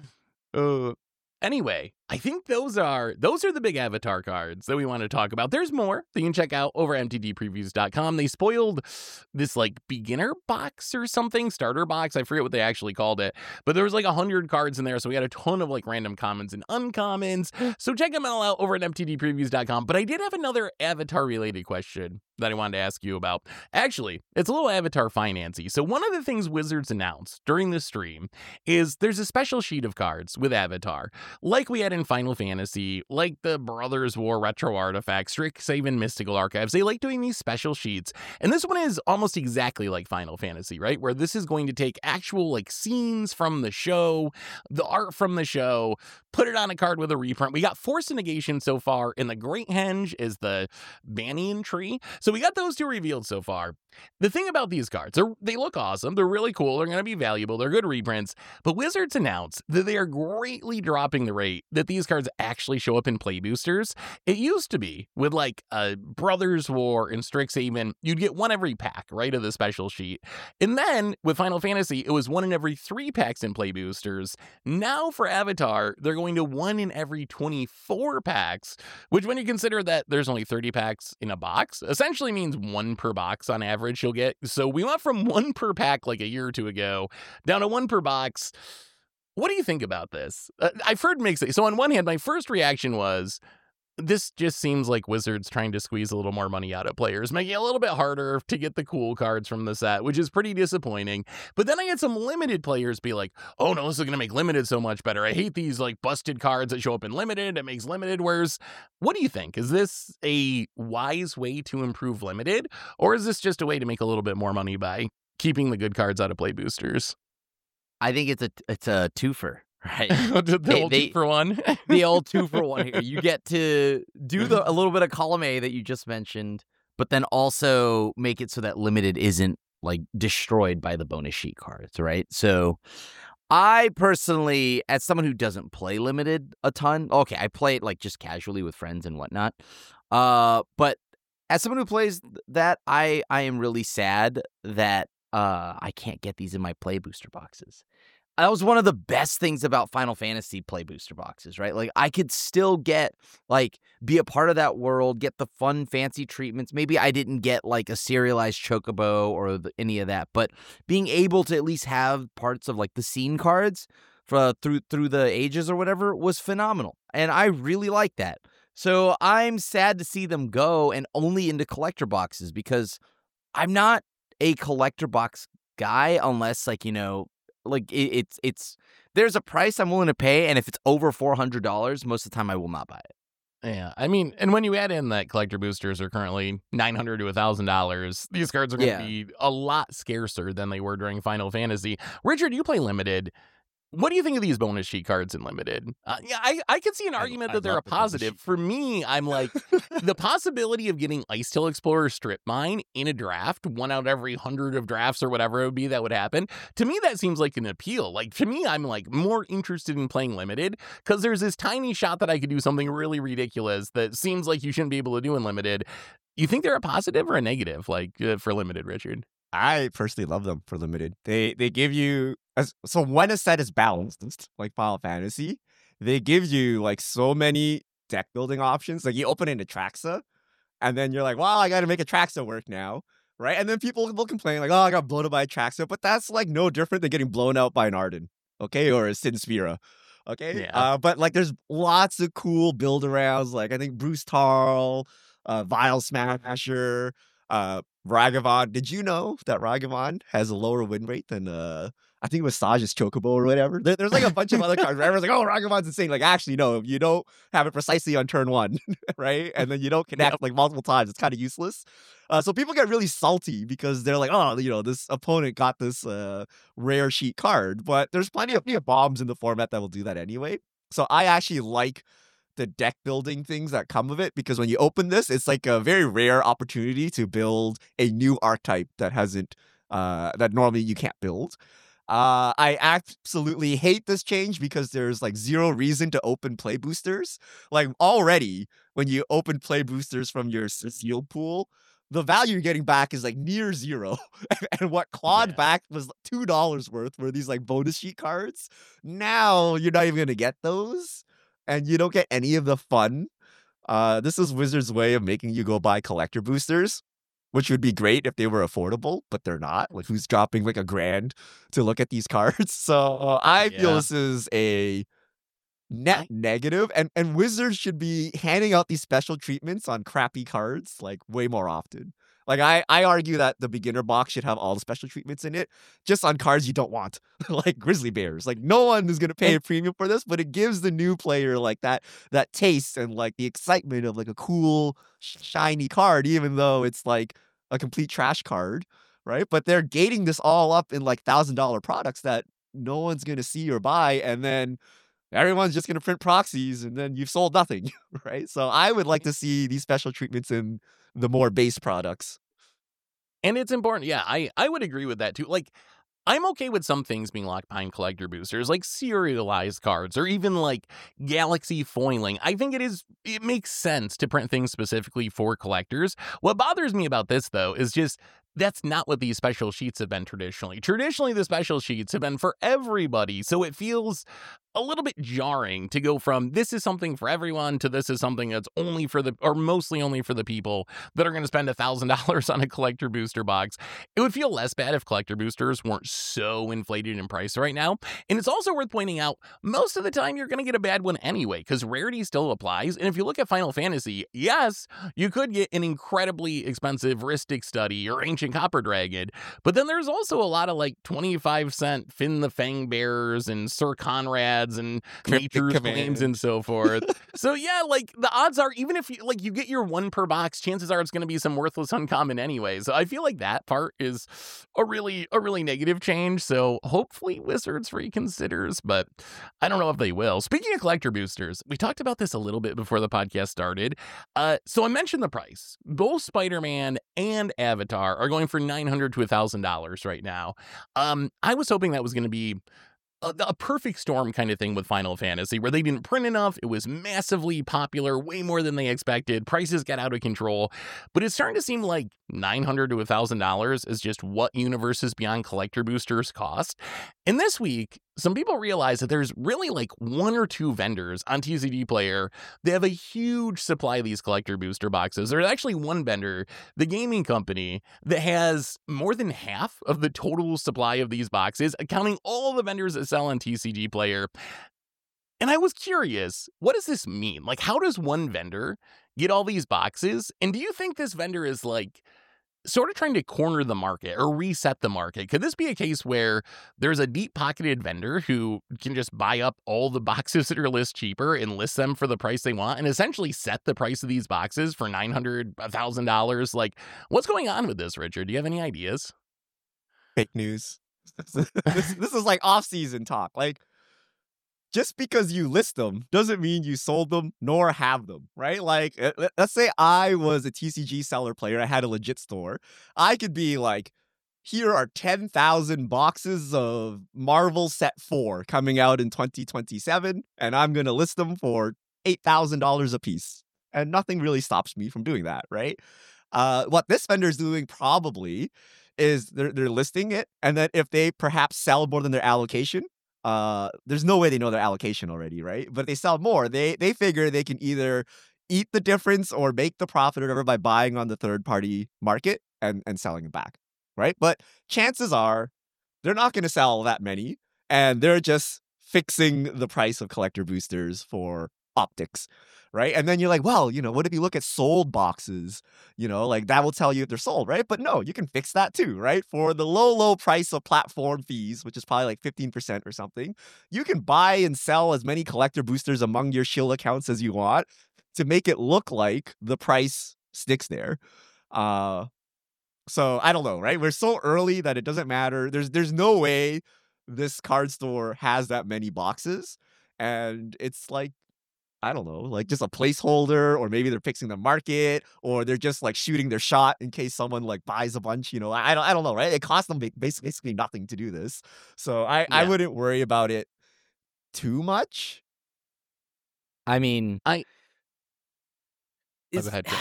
Uh, anyway, I think those are those are the big Avatar cards that we want to talk about. There's more that you can check out over at M T D previews dot com. They spoiled this like beginner box or something, starter box. I forget what they actually called it, but there was like a hundred cards in there, so we had a ton of like random commons and uncommons. So check them all out over at M T D previews dot com. But I did have another Avatar related question that I wanted to ask you about. Actually, it's a little Avatar financy. So one of the things Wizards announced during the stream is there's a special sheet of cards with Avatar, like we had in Final Fantasy, like the Brothers War Retro Artifacts, Strixhaven Mystical Archives. They like doing these special sheets. And this one is almost exactly like Final Fantasy, right? Where this is going to take actual like scenes from the show, the art from the show, put it on a card with a reprint. We got Force of Negation so far, and the Great Henge is the Banyan Tree. So we got those two revealed so far. The thing about these cards, they're, they look awesome. They're really cool. They're going to be valuable. They're good reprints. But Wizards announced that they are greatly dropping the rate that these cards actually show up in play boosters. It used to be with like a Brothers War and Strixhaven, you'd get one every pack, right, of the special sheet. And then with Final Fantasy, it was one in every three packs in play boosters. Now for Avatar, they're going to one in every twenty-four packs, which when you consider that there's only thirty packs in a box, essentially means one per box on average you'll get. So we went from one per pack like a year or two ago down to one per box. What do you think about this? Uh, I've heard mixed. So on one hand, my first reaction was, this just seems like Wizards trying to squeeze a little more money out of players, making it a little bit harder to get the cool cards from the set, which is pretty disappointing. But then I had some limited players be like, oh no, this is going to make limited so much better. I hate these like busted cards that show up in limited. It makes limited worse. What do you think? Is this a wise way to improve limited? Or is this just a way to make a little bit more money by keeping the good cards out of play boosters? I think it's a it's a twofer, right? the They- old they- two for one. The old two for one here. You get to do the a little bit of column A that you just mentioned, but then also make it so that limited isn't like destroyed by the bonus sheet cards, right? So I personally, as someone who doesn't play limited a ton, okay, I play it like just casually with friends and whatnot. Uh, but as someone who plays that, I I am really sad that uh I can't get these in my play booster boxes. That was one of the best things about Final Fantasy play booster boxes, right? Like I could still get like be a part of that world, get the fun fancy treatments. Maybe I didn't get like a serialized chocobo or the, any of that, but being able to at least have parts of like the scene cards for through through the ages or whatever was phenomenal. And I really like that. So I'm sad to see them go and only into collector boxes because I'm not a collector box guy unless like, you know, like it, it's it's there's a price I'm willing to pay, and if it's over four hundred dollars, most of the time I will not buy it. Yeah, I mean, and when you add in that collector boosters are currently nine hundred to one thousand dollars, these cards are going to Yeah. be a lot scarcer than they were during Final Fantasy. Richard, you play Limited. What do you think of these bonus sheet cards in Limited? Uh, yeah, I, I can see an I- argument I that they're a love the bonus positive. sheet For me, I'm like, the possibility of getting Ice Tail Explorer Strip Mine in a draft, one out of every hundred of drafts or whatever it would be that would happen, to me, that seems like an appeal. Like, to me, I'm like more interested in playing Limited because there's this tiny shot that I could do something really ridiculous that seems like you shouldn't be able to do in Limited. You think they're a positive or a negative, like, uh, for Limited, Richard? I personally love them for Limited. They they give you as so when a set is balanced, like Final Fantasy, they give you like so many deck building options. Like you open into Traxa, and then you're like, wow, I got to make a Traxa work now, right? And then people will complain like, oh, I got blown up by a Traxa, but that's like no different than getting blown out by an Arden, okay, or a Sin Sphera. Okay, Yeah. uh, but like, there's lots of cool build arounds. Like I think Bruce Tarl, uh, Vile Smasher, uh, Ragavan. Did you know that Ragavan has a lower win rate than uh, I think it was Saj's Chocobo or whatever? There, there's like a bunch of other cards. Where everyone's like, oh, Ragavan's insane. Like, actually, no, if you don't have it precisely on turn one, right, and then you don't connect like multiple times, it's kind of useless. Uh, so people get really salty because they're like, oh, you know, this opponent got this uh, rare sheet card, but there's plenty of, plenty of bombs in the format that will do that anyway. So I actually like the deck building things that come of it, because when you open this, it's like a very rare opportunity to build a new archetype that hasn't uh that normally you can't build. Uh, I absolutely hate this change because there's like zero reason to open play boosters. Like already, when you open play boosters from your sealed pool, the value you're getting back is like near zero. And what clawed Yeah. back was two dollars worth were these like bonus sheet cards. Now you're not even gonna get those, and you don't get any of the fun. Uh, this is Wizards' way of making you go buy collector boosters, which would be great if they were affordable, but they're not. Like, who's dropping like a grand to look at these cards? So uh, I feel Yeah. this is a net I- negative, and and Wizards should be handing out these special treatments on crappy cards like way more often. Like I, I argue that the beginner box should have all the special treatments in it, just on cards you don't want, like Grizzly Bears. Like no one is gonna pay a premium for this, but it gives the new player like that that taste and like the excitement of like a cool sh- shiny card, even though it's like a complete trash card, right? But they're gating this all up in like thousand dollar products that no one's gonna see or buy, and then everyone's just gonna print proxies, and then you've sold nothing, right? So I would like to see these special treatments in the more base products. And it's important. Yeah, I, I would agree with that too. Like, I'm okay with some things being locked behind collector boosters, like serialized cards or even like galaxy foiling. I think it is, it makes sense to print things specifically for collectors. What bothers me about this, though, is just that's not what these special sheets have been traditionally. Traditionally, the special sheets have been for everybody. So it feels a little bit jarring to go from this is something for everyone to this is something that's only for the, or mostly only for the people that are going to spend one thousand dollars on a collector booster box. It would feel less bad if collector boosters weren't so inflated in price right now. And it's also worth pointing out, most of the time you're going to get a bad one anyway, because rarity still applies. And if you look at Final Fantasy, yes, you could get an incredibly expensive Rhystic Study or Ancient Copper Dragon, but then there's also a lot of like twenty-five cent Finn the Fang Bears and Sir Conrads and Cryptic Nature's Command. Claims and so forth. So yeah, like the odds are, even if you like you get your one per box, chances are it's going to be some worthless uncommon anyway. So I feel like that part is a really a really negative change. So hopefully Wizards reconsiders, but I don't know if they will. Speaking of collector boosters, we talked about this a little bit before the podcast started. Uh, so I mentioned the price. Both Spider-Man and Avatar are going for nine hundred to one thousand dollars right now. Um, I was hoping that was going to be A, a perfect storm kind of thing with Final Fantasy, where they didn't print enough, it was massively popular, way more than they expected, prices got out of control, but it's starting to seem like nine hundred to one thousand dollars is just what Universes Beyond collector boosters cost. And this week, some people realize that there's really like one or two vendors on T C G Player that have a huge supply of these collector booster boxes. There's actually one vendor, the gaming company, that has more than half of the total supply of these boxes, accounting all the vendors that sell on T C G Player. And I was curious, what does this mean? Like, how does one vendor get all these boxes? And do you think this vendor is like sort of trying to corner the market or reset the market? Could this be a case where there's a deep-pocketed vendor who can just buy up all the boxes that are list cheaper and list them for the price they want and essentially set the price of these boxes for nine hundred dollars, one thousand dollars? Like, what's going on with this, Richard? Do you have any ideas? Fake news. this, this is like off-season talk. Like, just because you list them doesn't mean you sold them nor have them, right? Like, let's say I was a T C G seller player. I had a legit store. I could be like, here are ten thousand boxes of Marvel Set four coming out in twenty twenty-seven, and I'm going to list them for eight thousand dollars a piece. And nothing really stops me from doing that, right? Uh, what this vendor is doing probably is they're, they're listing it, and then if they perhaps sell more than their allocation, Uh, there's no way they know their allocation already, right? But if they sell more, they they figure they can either eat the difference or make the profit or whatever by buying on the third party market and, and selling it back, right? But chances are they're not going to sell that many, and they're just fixing the price of collector boosters for optics, right? And then you're like, well, you know, what if you look at sold boxes? You know, like that will tell you if they're sold, right? But no, you can fix that too, right? For the low, low price of platform fees, which is probably like fifteen percent or something, you can buy and sell as many collector boosters among your shill accounts as you want to make it look like the price sticks there. Uh, so I don't know, right? We're so early that it doesn't matter. There's there's no way this card store has that many boxes. And it's like, I don't know, like just a placeholder, or maybe they're fixing the market, or they're just like shooting their shot in case someone like buys a bunch, you know, I don't, I don't know, right? It costs them basically, basically nothing to do this. So I, Yeah. I wouldn't worry about it too much. I mean, I- Oh, is, go ahead, Jim.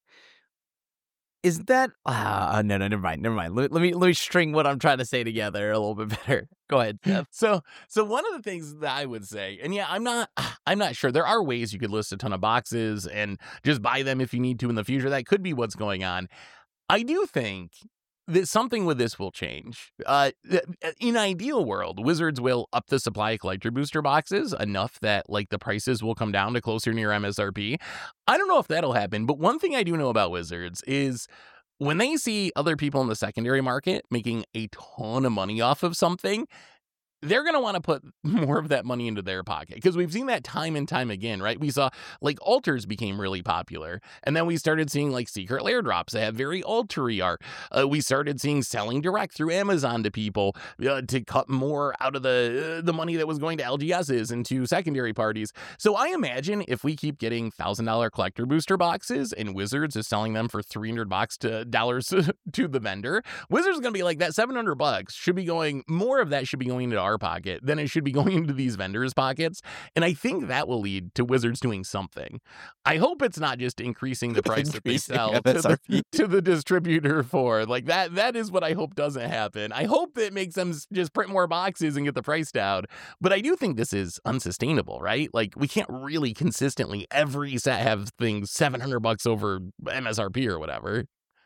is that uh, no, no, never mind, never mind. Let, let me let me string what I'm trying to say together a little bit better. Go ahead, Jeff. So, so one of the things that I would say, and yeah, I'm not, I'm not sure. There are ways you could list a ton of boxes and just buy them if you need to in the future. That could be what's going on. I do think that something with this will change. Uh, in an ideal world, Wizards will up the supply of collector booster boxes enough that like the prices will come down to closer near M S R P. I don't know if that'll happen, but one thing I do know about Wizards is when they see other people in the secondary market making a ton of money off of something, they're going to want to put more of that money into their pocket, because we've seen that time and time again, right? We saw like altars became really popular, and then we started seeing like secret lair drops that have very altar-y art. Uh, we started seeing selling direct through Amazon to people uh, to cut more out of the uh, the money that was going to L G Ss into secondary parties. So I imagine if we keep getting one thousand dollars collector booster boxes and Wizards is selling them for three hundred bucks to dollars to the vendor, Wizards is going to be like, that seven hundred bucks should be going, more of that should be going into our pocket than it should be going into these vendors' pockets. And I think that will lead to Wizards doing something. I hope it's not just increasing the price that they Increasing sell to M S R P. the, to the distributor for. Like that, that is what I hope doesn't happen. I hope it makes them just print more boxes and get the price down. But I do think this is unsustainable, right? Like we can't really consistently every set have things seven hundred bucks over M S R P or whatever.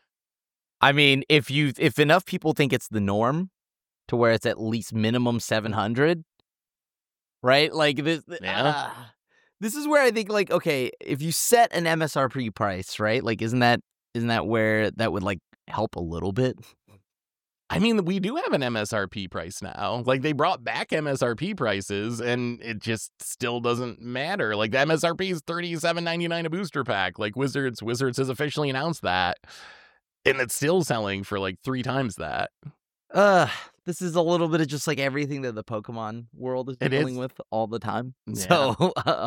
I mean, if you if enough people think it's the norm to where it's at least minimum seven hundred, right? Like this, Yeah. uh, this is where I think like, okay, if you set an M S R P price, right? Like, isn't that isn't that where that would like help a little bit? I mean, we do have an M S R P price now. Like they brought back M S R P prices, and it just still doesn't matter. Like the M S R P is thirty-seven ninety-nine a booster pack. Like Wizards, Wizards has officially announced that, and it's still selling for like three times that. Uh, this is a little bit of just like everything that the Pokemon world is It dealing is. with all the time. Yeah. So, um,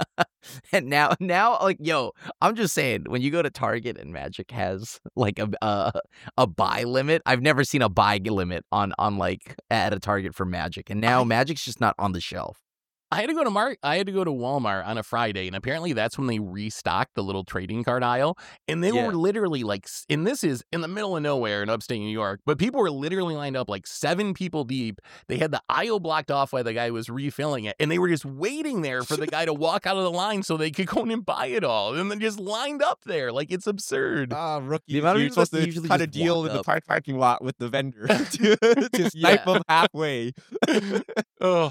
and now, now, like, yo, I'm just saying, when you go to Target and Magic has like a a, a buy limit, I've never seen a buy limit on on like at a Target for Magic, and now I- Magic's just not on the shelf. I had to go to Mar- I had to go to Walmart on a Friday, and apparently that's when they restocked the little trading card aisle. And they Yeah. were literally like, s- and this is in the middle of nowhere in upstate New York, but people were literally lined up like seven people deep. They had the aisle blocked off while the guy was refilling it, and they were just waiting there for the guy to walk out of the line so they could go in and buy it all, and then just lined up there like it's absurd. Ah, rookie. The amount of You're people supposed that to usually cut a just deal walk in the up. park parking lot with the vendor to snipe Yeah. them halfway. Oh.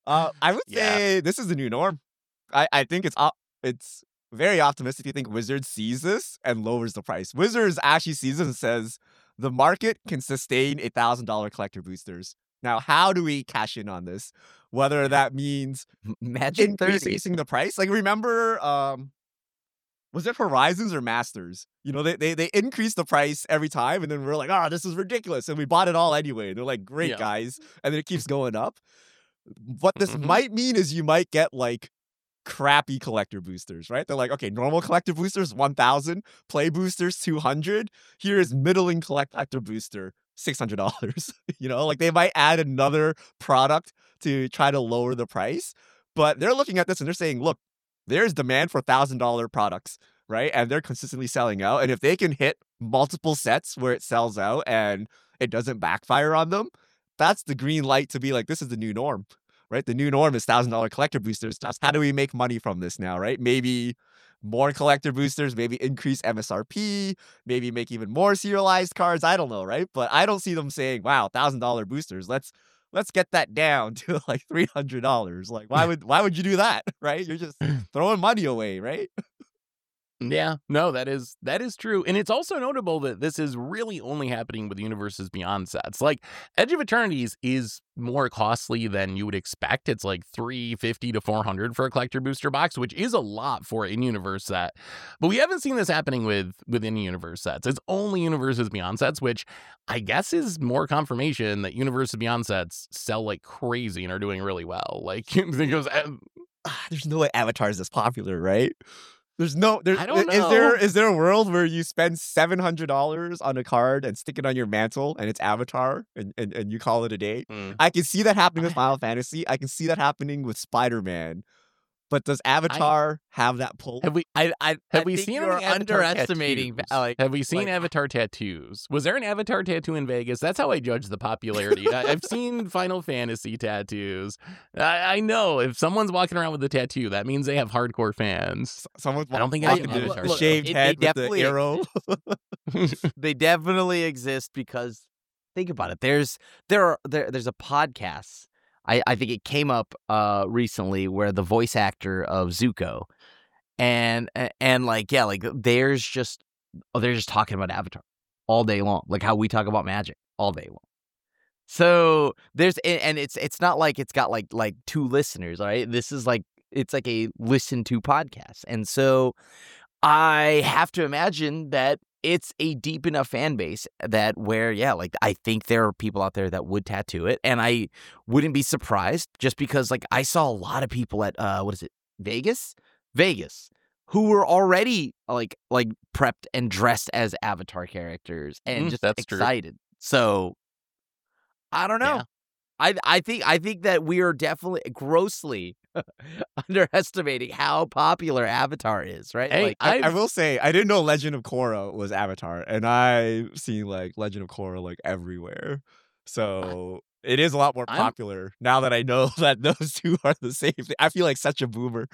Uh, I would Yeah. say this is the new norm. I, I think it's op- it's very optimistic. You think Wizards sees this and lowers the price. Wizards actually sees this and says the market can sustain a thousand dollar collector boosters. Now, how do we cash in on this? Whether that means Magic thirty. increasing the price. Like, remember, um, was it Horizons or Masters? You know, they they they increase the price every time, and then we're like, oh, this is ridiculous, and we bought it all anyway. They're like, great Yeah. guys, and then it keeps going up. What this Mhm. might mean is you might get like crappy collector boosters, right? They're like, okay, normal collector boosters one thousand, play boosters two hundred. Here is middling collector booster six hundred dollars. You know, like they might add another product to try to lower the price, but they're looking at this and they're saying, look, there's demand for one thousand dollar products, right? And they're consistently selling out. And if they can hit multiple sets where it sells out and it doesn't backfire on them, that's the green light to be like, this is the new norm, right? The new norm is one thousand dollar collector boosters. That's how do we make money from this now, right? Maybe more collector boosters, maybe increase M S R P, maybe make even more serialized cards. I don't know, right? But I don't see them saying, wow, one thousand dollar boosters. Let's let's get that down to like three hundred dollars. Like, why would why would you do that, right? You're just throwing money away, right? Yeah, no, that is that is true. And it's also notable that this is really only happening with Universes Beyond sets. Like Edge of Eternities is more costly than you would expect. It's like three fifty to four hundred for a collector booster box, which is a lot for a in-universe set. But we haven't seen this happening with with any universe sets. It's only Universes Beyond sets, which I guess is more confirmation that Universes Beyond sets sell like crazy and are doing really well. Like because There's no way Avatar is this popular, right? There's no there I don't is there know. is there a world where you spend seven hundred dollars on a card and stick it on your mantle and it's Avatar and, and, and you call it a day? Mm. I can see that happening with I- Final Fantasy. I can see that happening with Spider-Man. But does Avatar have that pull? Have we I, I, Have I we think seen you're any Avatar underestimating. tattoos? Like, Have we seen like- Avatar tattoos? Was there an Avatar tattoo in Vegas? That's how I judge the popularity. I, I've seen Final Fantasy tattoos. I, I know if someone's walking around with a tattoo, that means they have hardcore fans. Someone's I don't think walking it's with Avatar. the Look, shaved it- they head with the definitely- arrow. they definitely exist because think about it. There's there are there there's a podcast. I, I think it came up uh recently where the voice actor of Zuko and and like yeah like there's just oh, they're just talking about Avatar all day long, like how we talk about Magic all day long. So there's and it's it's not like it's got like like two listeners, all right? This is like it's like a listen to podcast. And so I have to imagine that it's a deep enough fan base that where, yeah, like I think there are people out there that would tattoo it. And I wouldn't be surprised just because like I saw a lot of people at, uh, what is it, Vegas? Vegas, who were already like like prepped and dressed as Avatar characters and Mm, just that's true. excited. So I don't know. Yeah. I I think I think that we are definitely grossly underestimating how popular Avatar is, right? Hey, like I, I I've- will say I didn't know Legend of Korra was Avatar, and I've seen like Legend of Korra like everywhere. So it is a lot more I'm- popular now that I know that those two are the same thing. I feel like such a boomer.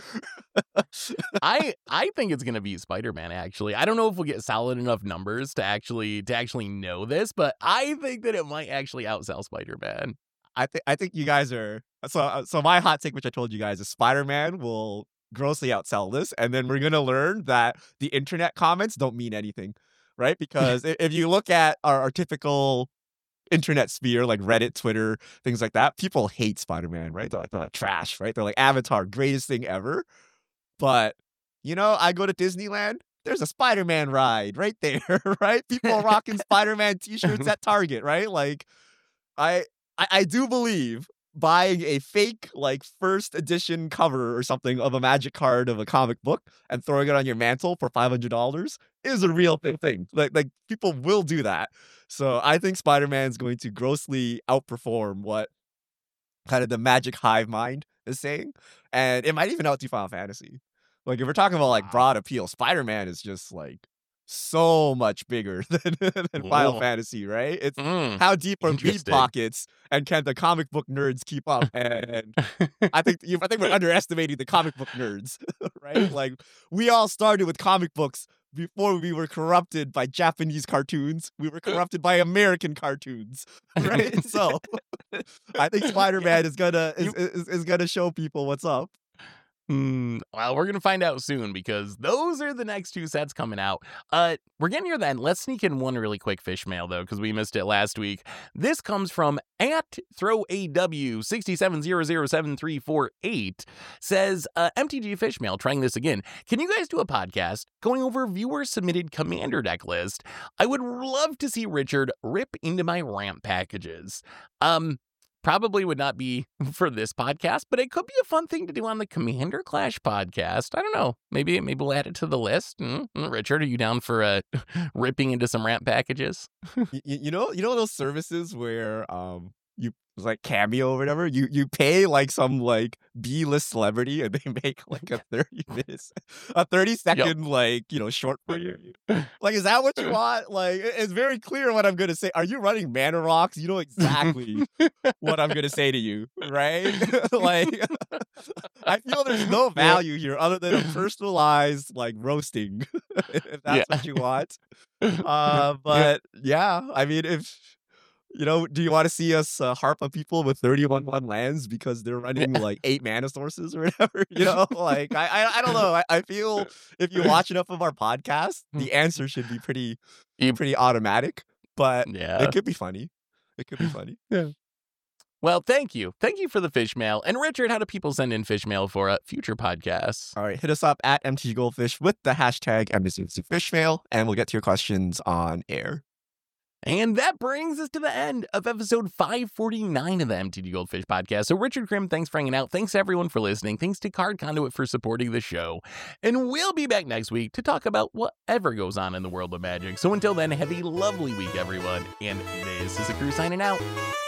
I I think it's gonna be Spider-Man. Actually, I don't know if we'll get solid enough numbers to actually to actually know this, but I think that it might actually outsell Spider-Man. I think I think you guys are so. uh, So my hot take, which I told you guys, is Spider-Man will grossly outsell this, and then we're gonna learn that the internet comments don't mean anything, right? Because i- if you look at our, our typical internet sphere, like Reddit, Twitter, things like that, people hate Spider-Man, right? They're like, they're like trash, right? They're like Avatar, greatest thing ever. But you know, I go to Disneyland. There's a Spider-Man ride right there, right? People are rocking Spider-Man t-shirts at Target, right? Like, I, I I do believe buying a fake like first edition cover or something of a Magic card of a comic book and throwing it on your mantle for five hundred dollars is a real thing. thing. Like like people will do that. So I think Spider-Man's going to grossly outperform what kind of the Magic hive mind is saying, and it might even outdo Final Fantasy. Like if we're talking about like Wow. broad appeal, Spider-Man is just like so much bigger than, than Final Whoa. Fantasy, right? It's Mm. how deep are deep Interesting. pockets, and can the comic book nerds keep up? And I think you, I think we're underestimating the comic book nerds, right? Like we all started with comic books before we were corrupted by Japanese cartoons, we were corrupted by American cartoons, right? So I think Spider-Man is gonna is, is, is gonna show people what's up. Mm, well, we're going to find out soon because those are the next two sets coming out. Uh, we're getting near the end. Let's sneak in one really quick fish mail, though, because we missed it last week. This comes from at throwaw six seven zero zero seven three four eight. Says, uh, M T G fish mail, trying this again. Can you guys do a podcast going over viewer-submitted commander deck list? I would love to see Richard rip into my ramp packages. Um... Probably would not be for this podcast, but it could be a fun thing to do on the Commander Clash podcast. I don't know. Maybe maybe we'll add it to the list. Mm-hmm. Richard, are you down for uh, ripping into some ramp packages? you, you know, you know those services where um you like Cameo or whatever. You you pay like some like B-list celebrity and they make like a thirty minutes, a thirty second yep. like you know short for you. Like, is that what you want? Like, it's very clear what I'm gonna say. Are you running Mana Rocks? You know exactly what I'm gonna say to you, right? Like, I feel there's no value here other than a personalized like roasting, if that's yeah. what you want. Uh, but yeah, I mean, if you know, do you want to see us uh, harp on people with thirty-one one lands because they're running like eight mana sources or whatever? You know, like I, I, I don't know. I, I feel if you watch enough of our podcast, the answer should be pretty, pretty automatic. But yeah. it could be funny. It could be funny. Yeah. Well, thank you. Thank you for the fish mail. And Richard, how do people send in fish mail for uh, future podcasts? All right, hit us up at M T G Goldfish with the hashtag M T G Fish Mail, and we'll get to your questions on air. And that brings us to the end of episode five forty-nine of the M T G Goldfish podcast. So Richard Krim, thanks for hanging out. Thanks to everyone for listening. Thanks to Card Conduit for supporting the show. And we'll be back next week to talk about whatever goes on in the world of Magic. So until then, have a lovely week, everyone. And this is a crew signing out.